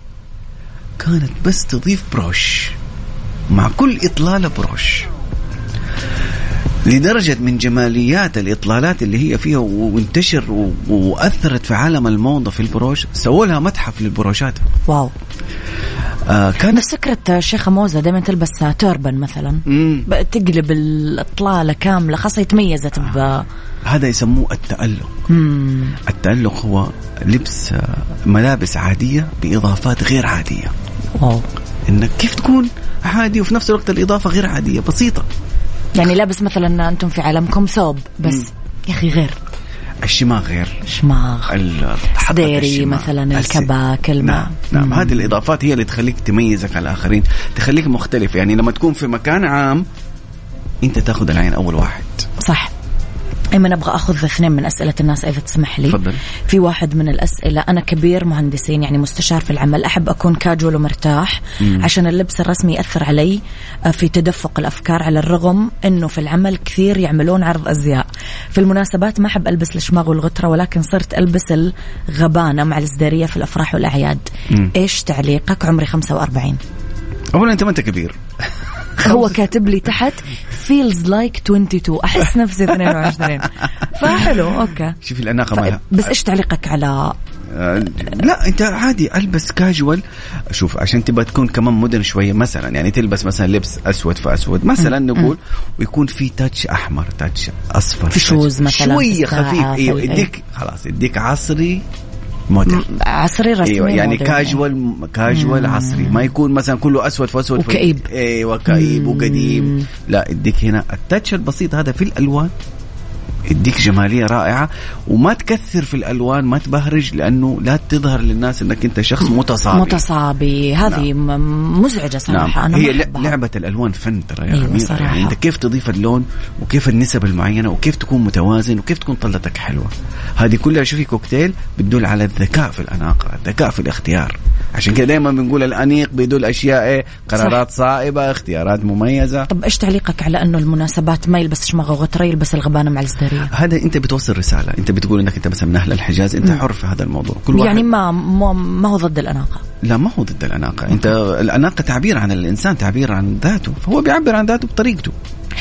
كانت بس تضيف بروش مع كل إطلالة بروش، لدرجة من جماليات الإطلالات اللي هي فيها وانتشر وأثرت في عالم الموضة في البروش، سووا لها متحف للبروشات. واو. آه كانت نفس فكرة الشيخة موزة دائما تلبس توربن مثلا، تقلب الإطلالة كاملة، خاصة تميزت ب آه. هذا يسموه التألق. مم. التألق هو لبس ملابس عادية بإضافات غير عادية. واو. إنك كيف تكون عادي وفي نفس الوقت الإضافة غير عادية بسيطة. يعني لابس مثلا أنتم في عالمكم ثوب بس مم. يا أخي غير الشماغ، غير شماغ ديري مثلا، الكباك، الماء. نعم, نعم. هذه الإضافات هي اللي تخليك تميزك على الآخرين، تخليك مختلف. يعني لما تكون في مكان عام أنت تأخذ العين أول واحد. صح. أيمن أبغى أخذ اثنين من أسئلة الناس إذا تسمح لي. فضل. في واحد من الأسئلة: أنا كبير مهندسين يعني مستشار في العمل، أحب أكون كاجوال ومرتاح مم. عشان اللبس الرسمي يأثر علي في تدفق الأفكار، على الرغم أنه في العمل كثير يعملون عرض أزياء. في المناسبات ما أحب ألبس الشماغ والغترة، ولكن صرت ألبس الغبانة مع الازدارية في الأفراح والأعياد. مم. إيش تعليقك؟ عمري خمسة وأربعين. أولا أنت ما أنت كبير. هو كاتب لي تحت feels like اثنين وعشرين، أحس نفسي اثنين وعشرين. فحلو. أوكي. شوفي الأناقة مالها. بس إيش تعليقك على آه لا أنت عادي ألبس كاجوال. شوف عشان تبغى تكون كمان مودرن شوية، مثلا يعني تلبس مثلا لبس أسود فأسود مثلا م- نقول م- ويكون في تاتش أحمر، تاتش أصفر، في شوز مثلا شوية خفيف. أيوة يديك خلاص يديك عصري مودرن، عصري رسمي. أيوة يعني كاجوال كاجوال عصري، ما يكون مثلا كله أسود فأسود وكئيب. ايوه كئيب وقديم. لا اديك هنا التاتش البسيط هذا في الألوان، يديك جمالية رائعة، وما تكثر في الألوان، ما تبهرج، لأنه لا تظهر للناس أنك أنت شخص متصابي. متصابي هذه نعم. مزعجة صراحة. نعم. أنا هي لعبة الألوان فن ترى يا أميرة. أيوة يعني أنت كيف تضيف اللون وكيف النسب المعينة وكيف تكون متوازن وكيف تكون طلتك حلوة، هذه كلها شوفي كوكتيل بتدل على الذكاء في الأناقة، الذكاء في الاختيار. عشان كده دائما بنقول الأنيق بيدل أشياء إيه؟ قرارات صح. صائبة، اختيارات مميزة. طب إيش تعليقك على أنه المناسبات ما يلبس شماغ وغترة، يلبس الغبانة مع الازدارية؟ هذا أنت بتوصل رسالة، أنت بتقول إنك أنت مثلا من أهل الحجاز، أنت م. حر في هذا الموضوع. كل واحد يعني ما ما هو ضد الأناقة. لا ما هو ضد الأناقة. أنت الأناقة تعبير عن الإنسان، تعبير عن ذاته، فهو بيعبر عن ذاته بطريقته.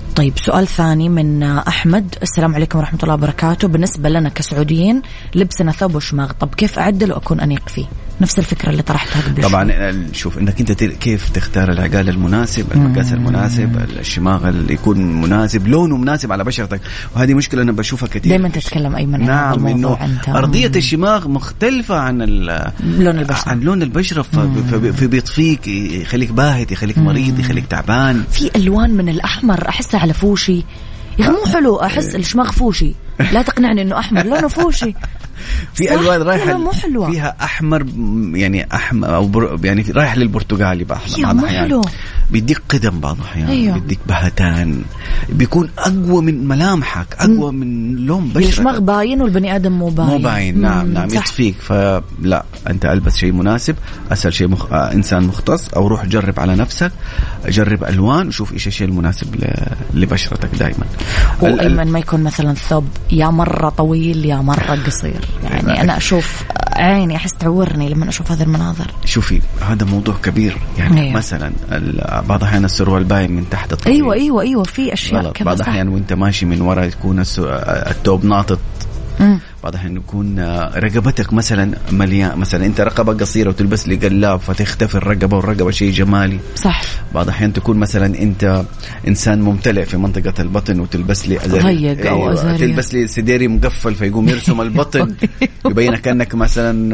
طيب سؤال ثاني من أحمد. السلام عليكم ورحمة الله وبركاته. بالنسبة لنا كسعوديين لبسنا ثوب وشماغ، طب كيف أعدل وأكون أنيق فيه؟ نفس الفكرة اللي طرحتها قبل طبعا شوي. شوف انك انت كيف تختار العقال المناسب، المقاس المناسب، الشماغ اللي يكون مناسب، لونه مناسب على بشرتك، وهذه مشكلة انا بشوفها كثير. دائما تتكلم ايمن نعم عن انه ارضية الشماغ مختلفة عن لون البشرة عن لون البشرة، فبيطفيك، يخليك باهت، يخليك مريض، يخليك تعبان. في الوان من الاحمر احسها على فوشي، يا مو حلو، احس الشماغ فوشي، لا تقنعني انه احمر، لونه فوشي. في الوان رايحه حلوة. فيها احمر، يعني احمر او بر... يعني رايح للبرتقالي بعض الاحيان، بيديك قدم بعض الاحيان، أيوه. بيديك بهتان، بيكون اقوى من ملامحك، اقوى من لون بشرتك، الشماغ باين والبني ادم مو باين، مو باين. نعم نعم يطفيك. فلا، انت البس شيء مناسب، اسهل شيء مخ... آه انسان مختص، او روح جرب على نفسك، جرب الوان وشوف ايش الشيء المناسب ل... لبشرتك دائما. وايمن ما يكون مثلا ثوب يا مره طويل يا مره قصير، يعني أنا أشوف عيني أحس تعورني لما أشوف هذا المناظر. شوفي هذا موضوع كبير يعني. أيوة. مثلا بعض الأحيان السروال باين من تحت الطويل. أيوة أيوة أيوة في أشياء كذا. بعض الأحيان وأنت ماشي من وراء يكون الثوب ناطط. بعض الأحيان يكون رقبتك مثلا مليان، مثلا أنت رقبة قصيرة وتلبس لي قلاب فتختفي الرقبة، والرقبة شيء جمالي. صح. بعض الأحيان تكون مثلا أنت إنسان ممتلئ في منطقة البطن وتلبس لي أزاري، ضيق أو أزاري، تلبس لي سديري مقفل فيقوم يرسم البطن يبينك كأنك مثلا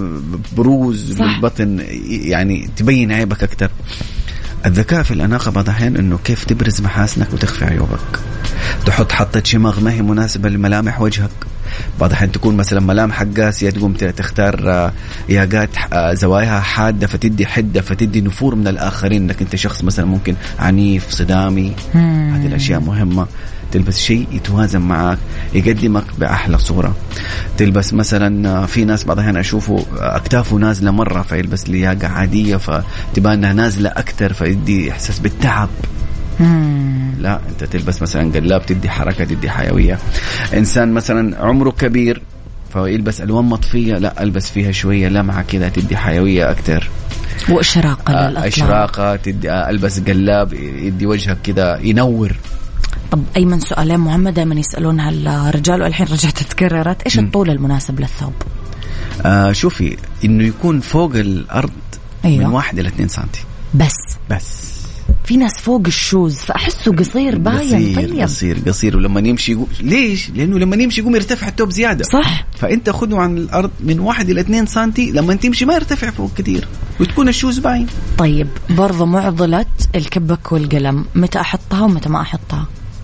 بروز بالبطن، يعني تبين عيبك أكتر. الذكاء في الأناقة بعض الأحيان إنه كيف تبرز محاسنك وتخفي عيوبك. تحط حطة شماغ ما هي مناسبة لملامح وجهك. بعض الأحيان تكون مثلا ملامحك قاسية، تقوم تختار ياقات زواياها حادة فتدي حدة، فتدي نفور من الآخرين إنك أنت شخص مثلا ممكن عنيف صدامي. هذه الأشياء مهمة. تلبس شيء يتوازن معك، يقدمك بأحلى صورة. تلبس مثلا، في ناس بعض الأحيان أشوفه أكتافه نازلة مرة فيلبس لياقة عادية فتبان أنها نازلة أكتر فيدي إحساس بالتعب. مم. لا، أنت تلبس مثلا قلاب تدي حركة، تدي حيوية. إنسان مثلا عمره كبير فيلبس ألوان مطفية، لا ألبس فيها شوية لمعة كذا تدي حيوية أكتر وإشراقة آه للأطلال. إشراقة تدي. آه ألبس قلاب يدي وجهك كذا ينور. طب أيمن سؤالين مهمة دائما يسألونها الرجال والحين رجعت تكررت، إيش الطول المناسب للثوب؟ آه شوفي إنه يكون فوق الأرض. أيوة. من واحد إلى اثنين سنتي بس. بس في ناس فوق الشوز فأحسه قصير باين. قصير طيب قصير قصير ولما يمشي يقوم. ليش؟ لأنه لما يمشي يقوم يرتفع التوب زيادة. صح. فأنت خذه عن الأرض من واحد إلى اثنين سنتي، لما تمشي ما يرتفع فوق كتير وتكون الشوز باين. طيب برضو معضلة الكبك والقلم، متى أحطها ومتى ما أحطها؟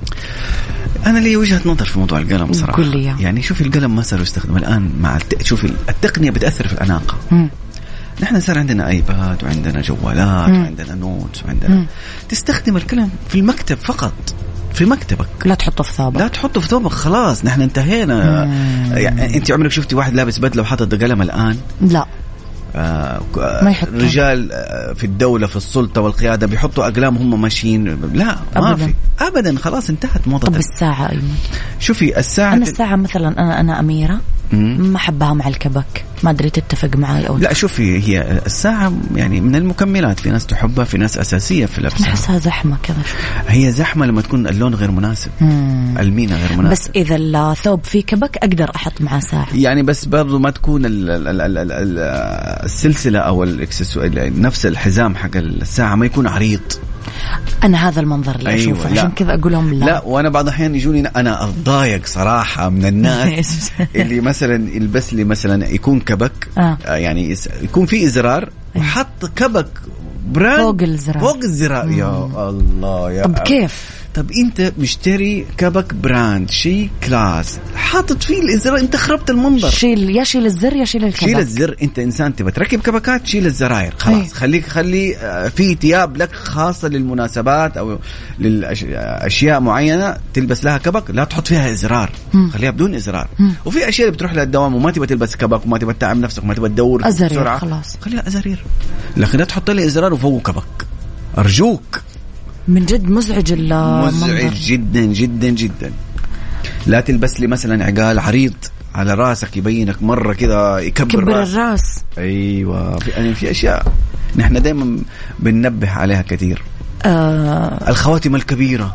أنا لي وجهة نظر في موضوع القلم صراحة. كلية. يعني شوفي القلم ما صار يستخدم الآن مع الت... شوفي التقنية بتأثر في الأناقة. م. نحن صار عندنا ايباد وعندنا جوالات مم. وعندنا نوت وعندنا مم. تستخدم القلم في المكتب فقط، في مكتبك، لا تحطه في ثوبك. لا تحطه في ثوبك، خلاص نحن انتهينا. يعني انت عمرك شفتي واحد لابس بدله وحاطط قلم الان؟ لا. آه رجال في الدولة في السلطة والقيادة بيحطوا أقلام هم ماشيين؟ لا ما أبداً. في أبدا، خلاص انتهت موضة. طب الساعة أيضا. شوفي الساعة، أنا الساعة مثلا أنا أنا أميرة ما أحبها مع الكبك، ما أدري تتفق معي أو لا. شوفي هي الساعة يعني من المكملات، في ناس تحبها، في ناس أساسية في لبسها. أحسها زحمة كذا. هي زحمة لما تكون اللون غير مناسب، مم. المينا غير مناسب. بس إذا الثوب فيه كبك أقدر أحط معاه ساعة يعني، بس برضو ما تكون ال ال ال ال ال السلسلة أو نفس الحزام حق الساعة ما يكون عريض. أنا هذا المنظر اللي أيوة أشوفه عشان كذا أقول لهم لا. لا، وأنا بعض الأحيان يجوني أنا أتضايق صراحة من الناس اللي مثلا يلبس لي مثلا يكون كبك آه. يعني يكون في إزرار وحط كبك براند فوق الزرار، فوق الزرار. يا الله يا طب كيف؟ طب انت مشتري كبك براند شيء كلاس، حاطط فيه الازرار، انت خربت المنظر. شيل يا شيل الزر يا شيل الكبك. شيل الزر، انت انسان تبى تركب كبكات شيل الزراير خلاص. هي. خليك خلي في ثياب لك خاصه للمناسبات او للاشياء معينه تلبس لها كبك، لا تحط فيها ازرار، م. خليها بدون ازرار. م. وفي اشياء بتروح للدوام وما تبى تلبس كبك وما تبى تتعب نفسك وما تبى تدور بسرعه، خلاص خليها ازرير، لكن لا تحط لي ازرار وفوق كبك ارجوك. من جد مزعج المنظر، مزعج جدا جدا جدا. لا تلبس لي مثلا عقال عريض على راسك يبينك مرة كذا يكبر كبر الراس. أيوة، في, يعني في أشياء نحن دائما بننبه عليها كثير. آه. الخواتم الكبيرة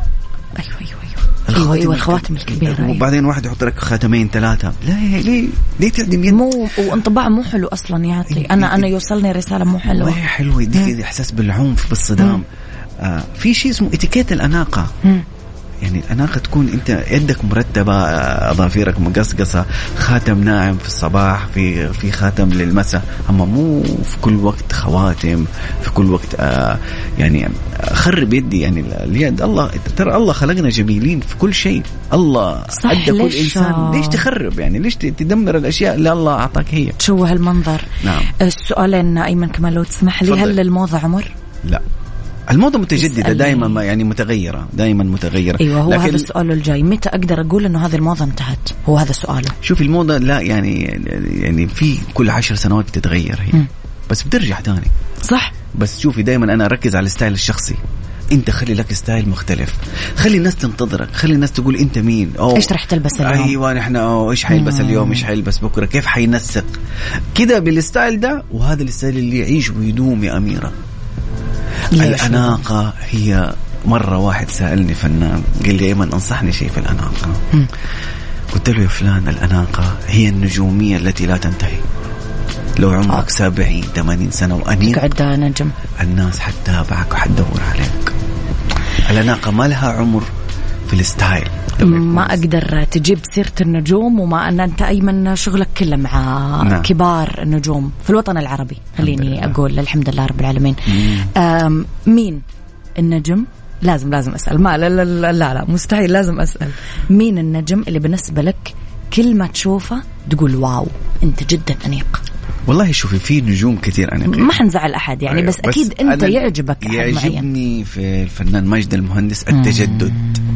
ايوه ايوه ايوه ايوه الخواتم الكبيره. وبعدين واحد يحط لك خاتمين ثلاثه، لا ليه ليه تعدم يد؟ مو وانطباع مو حلو اصلا يعطي. انا انا يوصلني رساله مو حلوه. ما هي حلوه، يديك احساس بالعنف بالصدام. آه في شيء اسمه اتيكيت الاناقه. مم. يعني الأناقة تكون أنت يدك مرتبة، أظافيرك مقصقصة، خاتم ناعم في الصباح، في في خاتم للمساء، أما مو في كل وقت خواتم، في كل وقت آه يعني خرب يدي. يعني اليد الله ترى الله خلقنا جميلين في كل شيء، الله أدى كل إنسان، ليش تخرب؟ يعني ليش تدمر الأشياء اللي الله أعطاك هي؟ تشوه المنظر. نعم. السؤال أيمن كمان لو تسمح لي، هل الموضة عمر؟ لا، الموضة متجددة دائما، يعني متغيرة دائما متغيرة. أيوة، هو هذا السؤال الجاي، متى أقدر أقول إنه هذه الموضة انتهت؟ هو هذا سؤاله. شوفي الموضة لا يعني يعني في كل عشر سنوات بتتغير هي، م. بس بترجع تاني. صح. بس شوفي دائما أنا أركز على الستايل الشخصي. أنت خلي لك ستايل مختلف، خلي الناس تنتظرك، خلي الناس تقول أنت مين، أو إيش رح تلبس اليوم. أيوة نحن أو إيش حيلبس اليوم، إيش حيلبس بكرة، كيف حينسق كده بالستايل ده. وهذا الستايل اللي يعيش ويدوم يا أميرة. الأناقة هي مرة واحد سألني فنان قال لي أيمن أنصحني شيء في الأناقة. م. قلت له يا فلان الأناقة هي النجومية التي لا تنتهي. لو عمرك سبعين ثمانين سنة وأمير قعد نجم، الناس حتتابعك وحتدور عليك. الأناقة ما لها عمر في الستايل. ما أقدر تجيب سيرة النجوم وما أن أنت أيمن شغلك كله مع نعم. كبار النجوم في الوطن العربي. خليني أقول الحمد لله رب العالمين. مين النجم؟ لازم لازم أسأل. ما لا لا لا لا, لا مستحيل، لازم أسأل. مين النجم اللي بالنسبة لك كل ما تشوفه تقول واو أنت جدا أنيق؟ والله شوفي في نجوم كثير أنا ما حنزعل أحد يعني، بس, بس أكيد أنت يعجبك أحد معين. يعجبني في الفنان ماجد المهندس التجدد.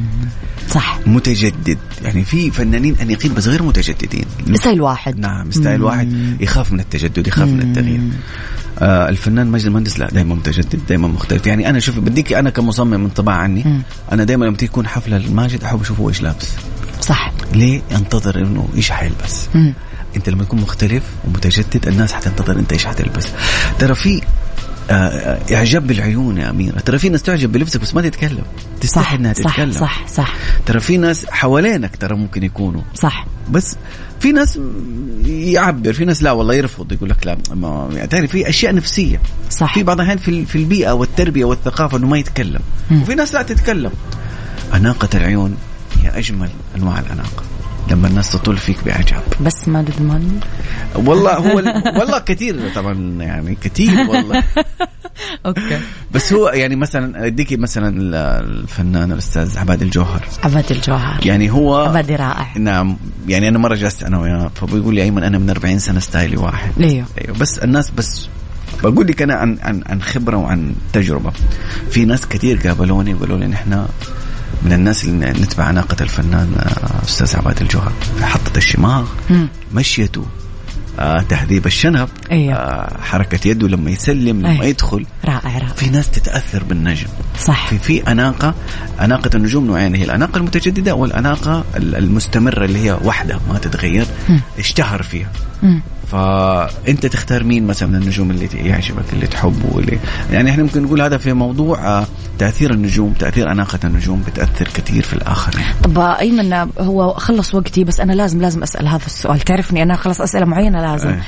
صح، متجدد. يعني في فنانين أنيقين بس غير متجددين، ستايل واحد. نعم ستايل واحد، يخاف من التجدد، يخاف من التغيير. آه الفنان ماجد المهندس لا، دائما متجدد، دائما مختلف. يعني أنا شوف بديك أنا كمصمم من طبع عني، مم. أنا دائما لما تكون حفلة الماجد أحب أشوفه إيش لابس. صح. ليه؟ ينتظر إنه إيش حيلبس. مم. أنت لما تكون مختلف ومتجدد الناس حتنتظر أنت إيش حتلبس. ترى في آه إعجاب بالعيون يا أميرة. ترى في ناس تعجب بلبسك بس ما تتكلم، تستحي إنها تتكلم. صح صح صح. ترى في ناس حوالينك ترى ممكن يكونوا صح، بس في ناس يعبر، في ناس لا والله يرفض، يقول لك لا ما يعني. في أشياء نفسية. صح. في بعض الأحيان في في البيئة والتربية والثقافة إنه ما يتكلم. م. وفي ناس لا تتكلم. أناقة العيون هي أجمل أنواع الأناقة، لما الناس تطول فيك بعجب. بس ما تضمن والله هو والله كثير طبعا، يعني كثير والله. اوكي. بس هو يعني مثلا اديكي مثلا الفنان الاستاذ عباد الجوهر. عباد الجوهر يعني هو عبادي رائع. نعم. يعني انا مره جلست انا وياه فبيقول لي ايمن انا من أربعين سنه ستايلي واحد. ايوه ايوه. بس الناس بس بقول لك انا عن عن عن خبره وعن تجربه. في ناس كثير قابلوني وقالوا لي نحن من الناس اللي نتبع أناقة الفنان أستاذ عباد الجوهر، حطت الشماغ، مشيته، آه، تهذيب الشنب، أيوه. آه، حركة يده لما يسلم لما أيوه. يدخل. رائع رائع. في ناس تتأثر بالنجم. صح. في في أناقة أناقة النجوم نوعين، هي الأناقة المتجددة والأناقة المستمرة اللي هي واحدة ما تتغير. م. اشتهر فيها. م. فأنت تختار مين مثلا من النجوم اللي يعجبك اللي تحبه واللي يعني احنا ممكن نقول هذا في موضوع تأثير النجوم، تأثير أناقة النجوم بتأثر كثير في الآخرين. طب أيمن هو خلص وقتي بس أنا لازم لازم أسأل هذا السؤال، تعرفني أنا خلص أسئلة معينة لازم. أه.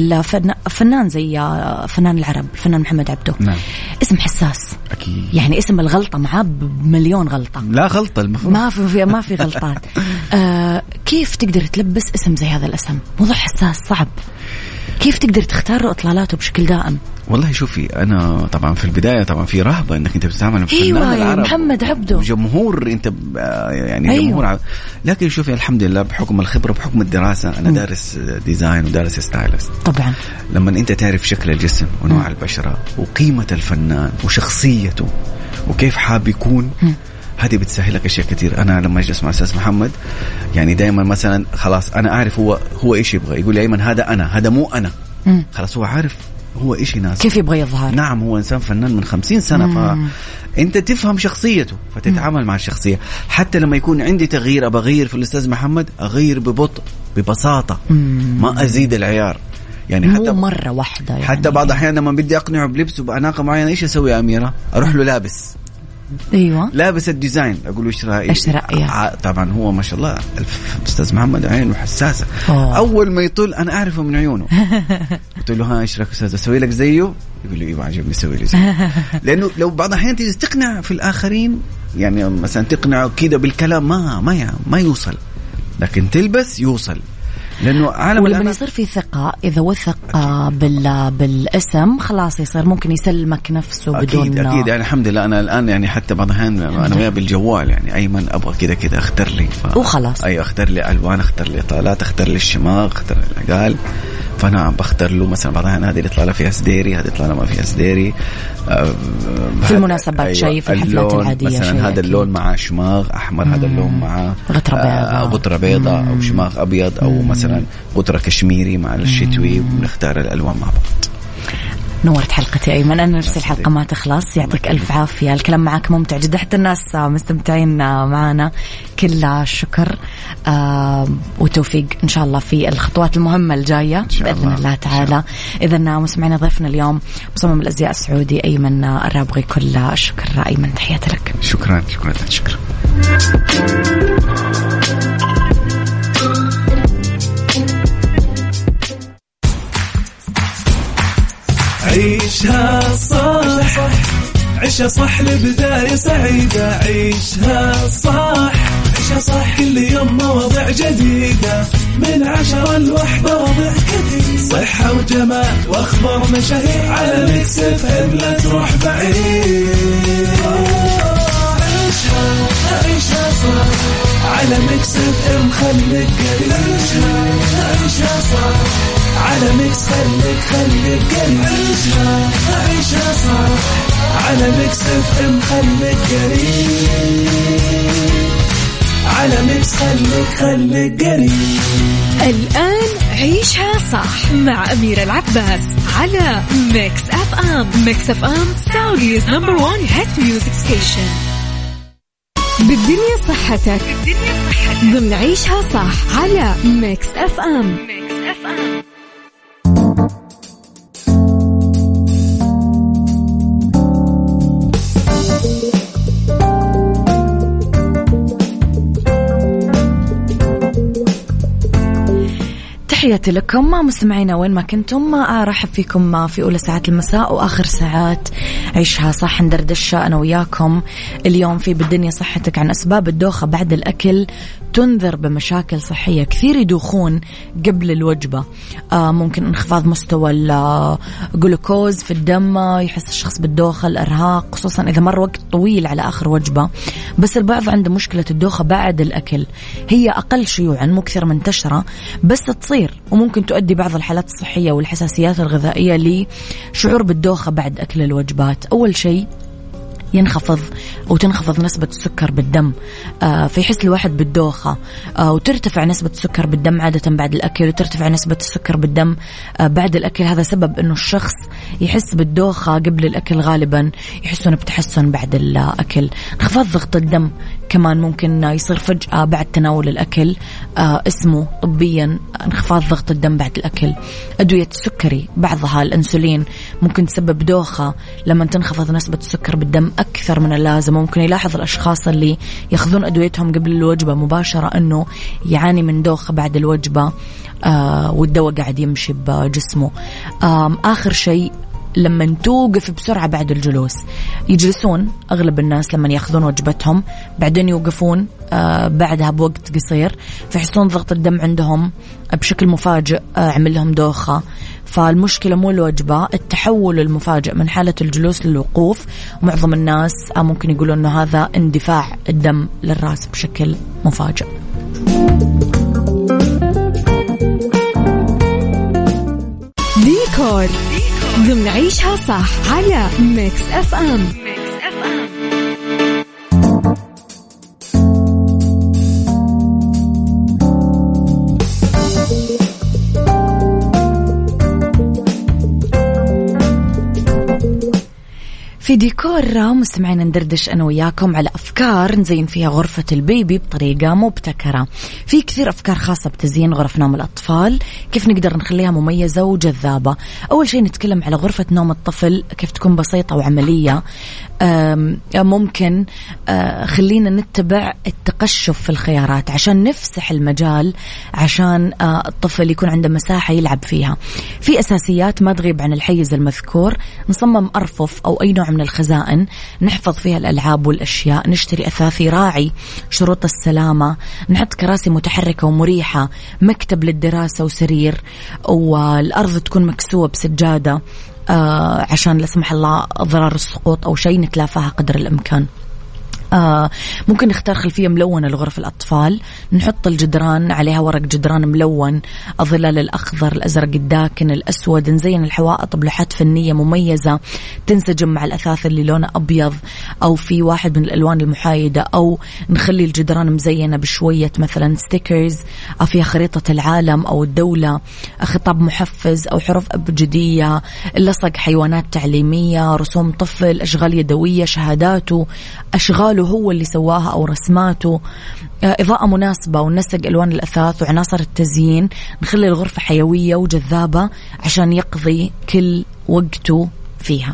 الفنان زي فنان العرب الفنان محمد عبده. نعم. اسم حساس أكيد، يعني اسم الغلطة معاه بمليون غلطة. لا غلطة المفروض ما في ما في غلطات. آه كيف تقدر تلبس اسم زي هذا الاسم؟ موضوع حساس صعب. كيف تقدر تختار له اطلالته بشكل دائم؟ والله شوفي انا طبعا في البدايه طبعا في رهبه انك انت بتتعامل مع فنان العرب محمد عبده وجمهور انت يعني أيوة. جمهور ع... لكن شوفي الحمد لله بحكم الخبره بحكم الدراسه انا م. دارس ديزاين ودارس ستايلست. طبعا لما انت تعرف شكل الجسم ونوع م. البشره وقيمه الفنان وشخصيته وكيف حاب يكون م. هذه بتسهلك اشياء كثير. انا لما اجلس مع استاذ محمد يعني دائما مثلا خلاص انا اعرف هو هو ايش يبغى، يقول لي ايمن هذا انا هذا مو انا. م. خلاص هو عارف هو ايش يناسب كيف يبغى يظهر. نعم هو انسان فنان من خمسين سنه مم. فانت تفهم شخصيته فتتعامل مم. مع الشخصيه. حتى لما يكون عندي تغيير ابى اغير في الاستاذ محمد اغير ببطء ببساطه مم. ما ازيد العيار يعني حتى مره واحده يعني. حتى بعض الاحيان لما بدي اقنعه بلبسه باناقه معينه ايش اسوي يا اميره؟ اروح له لابس ايوه لابس الديزاين، اقول له ايش رايك؟ ايش رايك؟ طبعا هو ما شاء الله الاستاذ محمد عينه حساسه. أوه. اول ما يطل انا اعرفه من عيونه. قلت له ها ايش رايك استاذ اسوي لك زيه؟ يقول لي ايوه عجبني اسوي لي زيه. لانه لو بعض الاحيان تيجي تقنع في الاخرين، يعني مثلا تقنعه كده بالكلام ما ما ما يوصل، لكن تلبس يوصل. لأنه عالم ولما يصير في ثقة، إذا وثق بال بالاسم خلاص يصير ممكن يسلمك نفسه أكيد بدون. أكيد يعني الحمد لله أنا الآن يعني حتى بعض الأحيان أنا وياه بالجوال يعني أيمن أبغى كده كده أختار لي ف... وخلاص. أي أختار لي ألوان، أختار لي طالات، أختار لي الشماغ، أختار لي العقال، فأنا بختار له مثلا بعض الأحيان هذه اللي يطلع لها فيها سديري، هذه يطلع لها ما فيها سديري. أه في المناسبات أيوة شيء، في الحفلات العادية مثلا شيء هذا أكيد. اللون مع شماغ أحمر، هذا اللون مع غطرة بيضاء، آه غطرة بيضاء أو شماغ أبيض، أو مم. مثلا غطرة كشميري مع الشتوي، ونختار الألوان مع بعض. نورت حلقتي أيمن، أنا نفسي الحلقة ما تخلص، يعطيك ألف عافية، الكلام معك ممتع جدا، حتى الناس مستمتعين معنا، كل الشكر آه وتوفيق إن شاء الله في الخطوات المهمة الجاية بإذن الله تعالى. إذا مسمعنا ضيفنا اليوم مصمم الأزياء السعودي أيمن الرابغي، كل الشكر أيمن، تحياتي لك. شكرا شكرا شكرا. عيشها صح، عيشها صح لبداية سعيدة، عيشها صح، عيشها صح كل يوم مواضيع جديدة، من عشرة لوحدة وضع كثير، صحة وجمال واخبار مشاهير، على ميكس اف ام لا تروح بعيد. عيشها عيشها صح على ميكس اف ام، خليك قريب. عيشها صح على ميكس، خليك خليك قريب. عيشها عيشها صح على ميكس اف ام، خليك قريب. على ميكس خليك خليك قريب. الآن عيشها صح مع أميرة العباس على ميكس اف ام. ميكس اف ام سعوديز نمبر وان هيت ميوزك ستيشن. بالدنيا صحتك ضمن عيشها صح على ميكس اف ام. ميكس اف ام. تحياتي لكم مستمعينا وين ما كنتم، أرحب فيكم في أولى ساعات المساء وآخر ساعات عيشها صح. ندردش أنا وياكم اليوم في بالدنيا صحتك عن أسباب الدوخة بعد الأكل تنذر بمشاكل صحية. كثير يدوخون قبل الوجبة، آه ممكن انخفاض مستوى الجلوكوز في الدم، يحس الشخص بالدوخة، الإرهاق، خصوصا إذا مر وقت طويل على آخر وجبة. بس البعض عنده مشكلة الدوخة بعد الأكل، هي أقل شيوعا مكثر منتشرة بس تصير، وممكن تؤدي بعض الحالات الصحية والحساسيات الغذائية لشعور بالدوخة بعد أكل الوجبات. أول شيء ينخفض أو تنخفض نسبة السكر بالدم، آه فيحس الواحد بالدوخة، آه وترتفع نسبة السكر بالدم عادة بعد الأكل، وترتفع نسبة السكر بالدم آه بعد الأكل. هذا سبب أنه الشخص يحس بالدوخة قبل الأكل، غالبا يحسون بتحسن بعد الأكل. انخفاض ضغط الدم كمان ممكن يصير فجأة بعد تناول الأكل، آه اسمه طبيا انخفاض ضغط الدم بعد الأكل. أدوية السكري بعضها الأنسولين ممكن تسبب دوخة لما تنخفض نسبة السكر بالدم أكثر من اللازم. ممكن يلاحظ الأشخاص اللي يأخذون أدويتهم قبل الوجبة مباشرة أنه يعاني من دوخة بعد الوجبة، آه والدواء قاعد يمشي بجسمه. آه آخر شيء لما توقف بسرعة بعد الجلوس، يجلسون أغلب الناس لما يأخذون وجبتهم بعدين يوقفون آه بعدها بوقت قصير، فيحسون ضغط الدم عندهم بشكل مفاجئ، آه عمل لهم دوخة. فالمشكلة مو الوجبة، التحول المفاجئ من حالة الجلوس للوقوف. معظم الناس آه ممكن يقولوا أنه هذا اندفاع الدم للرأس بشكل مفاجئ. ديكور ضمن عيشها صح على ميكس اف ام. ميكس اف ام. في ديكور مستمعين ندردش أنا وياكم على أفكار نزين فيها غرفة البيبي بطريقة مبتكرة. في كثير أفكار خاصة بتزيين غرف نوم الأطفال، كيف نقدر نخليها مميزة وجذابة. أول شيء نتكلم على غرفة نوم الطفل كيف تكون بسيطة وعملية. ممكن خلينا نتبع التقشف في الخيارات عشان نفسح المجال عشان الطفل يكون عنده مساحة يلعب فيها. في أساسيات ما تغيب عن الحيز المذكور، نصمم أرفف أو أي نوع من الخزائن نحفظ فيها الألعاب والأشياء، نشتري أثاث يراعي شروط السلامة، نحط كراسي متحركة ومريحة، مكتب للدراسة وسرير، والأرض تكون مكسوة بسجادة آه عشان لا سمح الله ضرر السقوط أو شيء نتلافاها قدر الإمكان. آه ممكن نختار خلفية ملونة لغرف الأطفال، نحط الجدران عليها ورق جدران ملون، الظلال الأخضر الأزرق الداكن الأسود، نزين الحوائط بلوحات فنية مميزة تنسجم مع الأثاث اللي لونه أبيض أو في واحد من الألوان المحايدة، أو نخلي الجدران مزينة بشوية مثلا ستيكرز فيها خريطة العالم أو الدولة، خطاب محفز أو حروف أبجدية، لصق حيوانات تعليمية، رسوم طفل، أشغال يدوية، شهاداته، أشغال هو اللي سواها أو رسماته، إضاءة مناسبة، ونسق ألوان الأثاث وعناصر التزيين، نخلي الغرفة حيوية وجذابة عشان يقضي كل وقته فيها.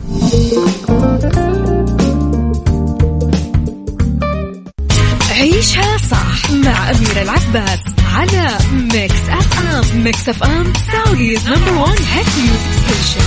عيشها صح مع أميرة العباس على ميكس أف أم. ميكس أف أم سعوديز نمبر وان هيت ميوزك ستيشن.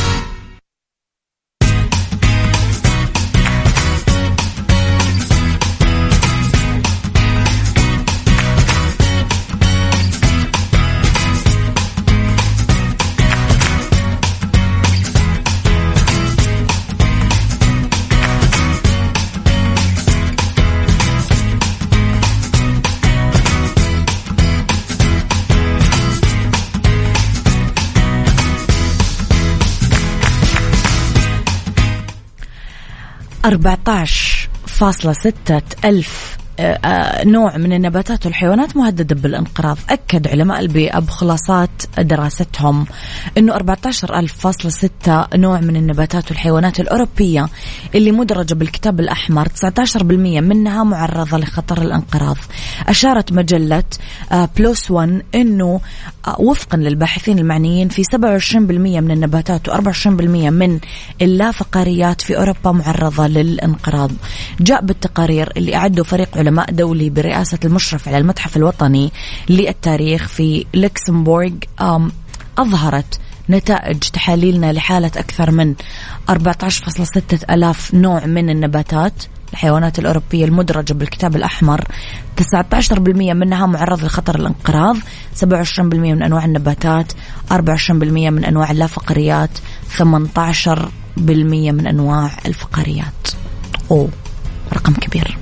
أربعة عشر فاصلة ستة ألف نوع من النباتات والحيوانات مهددة بالانقراض. أكد علماء البيئة بخلاصات دراستهم أنه أربعة عشر ألف فاصلة ستة نوع من النباتات والحيوانات الأوروبية اللي مدرجة بالكتاب الأحمر تسعة عشر بالمئة منها معرضة لخطر الانقراض. أشارت مجلة بلوس وان أنه وفقا للباحثين المعنيين في سبعة وعشرين بالمئة من النباتات وأربعة وعشرين بالمئة من اللافقاريات في أوروبا معرضة للانقراض. جاء بالتقارير اللي أعده فريق علماء دولي برئاسة المشرف على المتحف الوطني للتاريخ في لوكسمبورغ، أظهرت نتائج تحاليلنا لحالة أكثر من أربعة عشر فاصلة ستة ألاف نوع من النباتات الحيوانات الأوروبية المدرجة بالكتاب الأحمر، تسعة عشر بالمئة منها معرض لخطر الانقراض، سبعة وعشرين بالمئة من أنواع النباتات، أربعة وعشرين بالمئة من أنواع اللافقاريات، ثمانية عشر بالمئة من أنواع الفقاريات. أوه رقم كبير.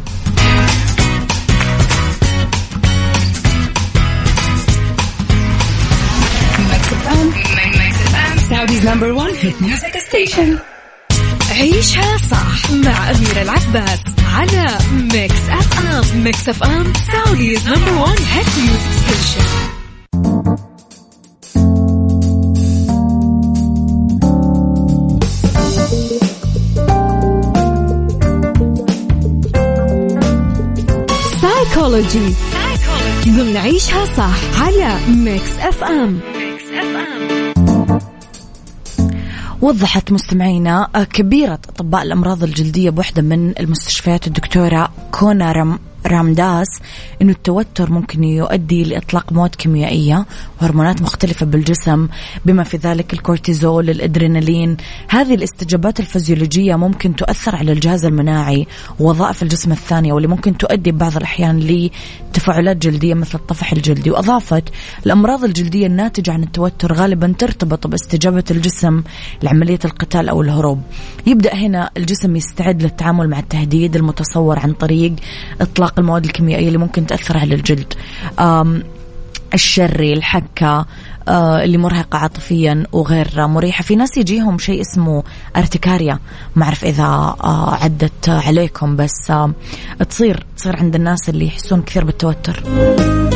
Saudi's number one hit music station. عيشها صح مع أميرة العباس على ميكس أف أم. ميكس أف أم Saudi's number one hit music station. Psychology. ضمن عيشها صح على ميكس أف أم. وضحت مستمعينا كبيرة أطباء الأمراض الجلدية بوحدة من المستشفيات الدكتورة كونا رم رامداس إنه التوتر ممكن يؤدي لإطلاق مواد كيميائية وهرمونات مختلفة بالجسم بما في ذلك الكورتيزول، الأدرينالين. هذه الاستجابات الفيزيولوجية ممكن تؤثر على الجهاز المناعي ووظائف الجسم الثانية، واللي ممكن تؤدي بعض الأحيان لتفاعلات جلدية مثل الطفح الجلدي. وأضافت الأمراض الجلدية الناتجة عن التوتر غالبا ترتبط باستجابة الجسم لعملية القتال أو الهروب. يبدأ هنا الجسم يستعد للتعامل مع التهديد المتصور عن طريق إطلاق المواد الكيميائية اللي ممكن تأثر على الجلد، الشري، الحكة، اللي مرهقة عاطفيا وغير مريحة. في ناس يجيهم شيء اسمه ارتكاريا، ما أعرف إذا عدت عليكم، بس تصير تصير عند الناس اللي يحسون كثير بالتوتر.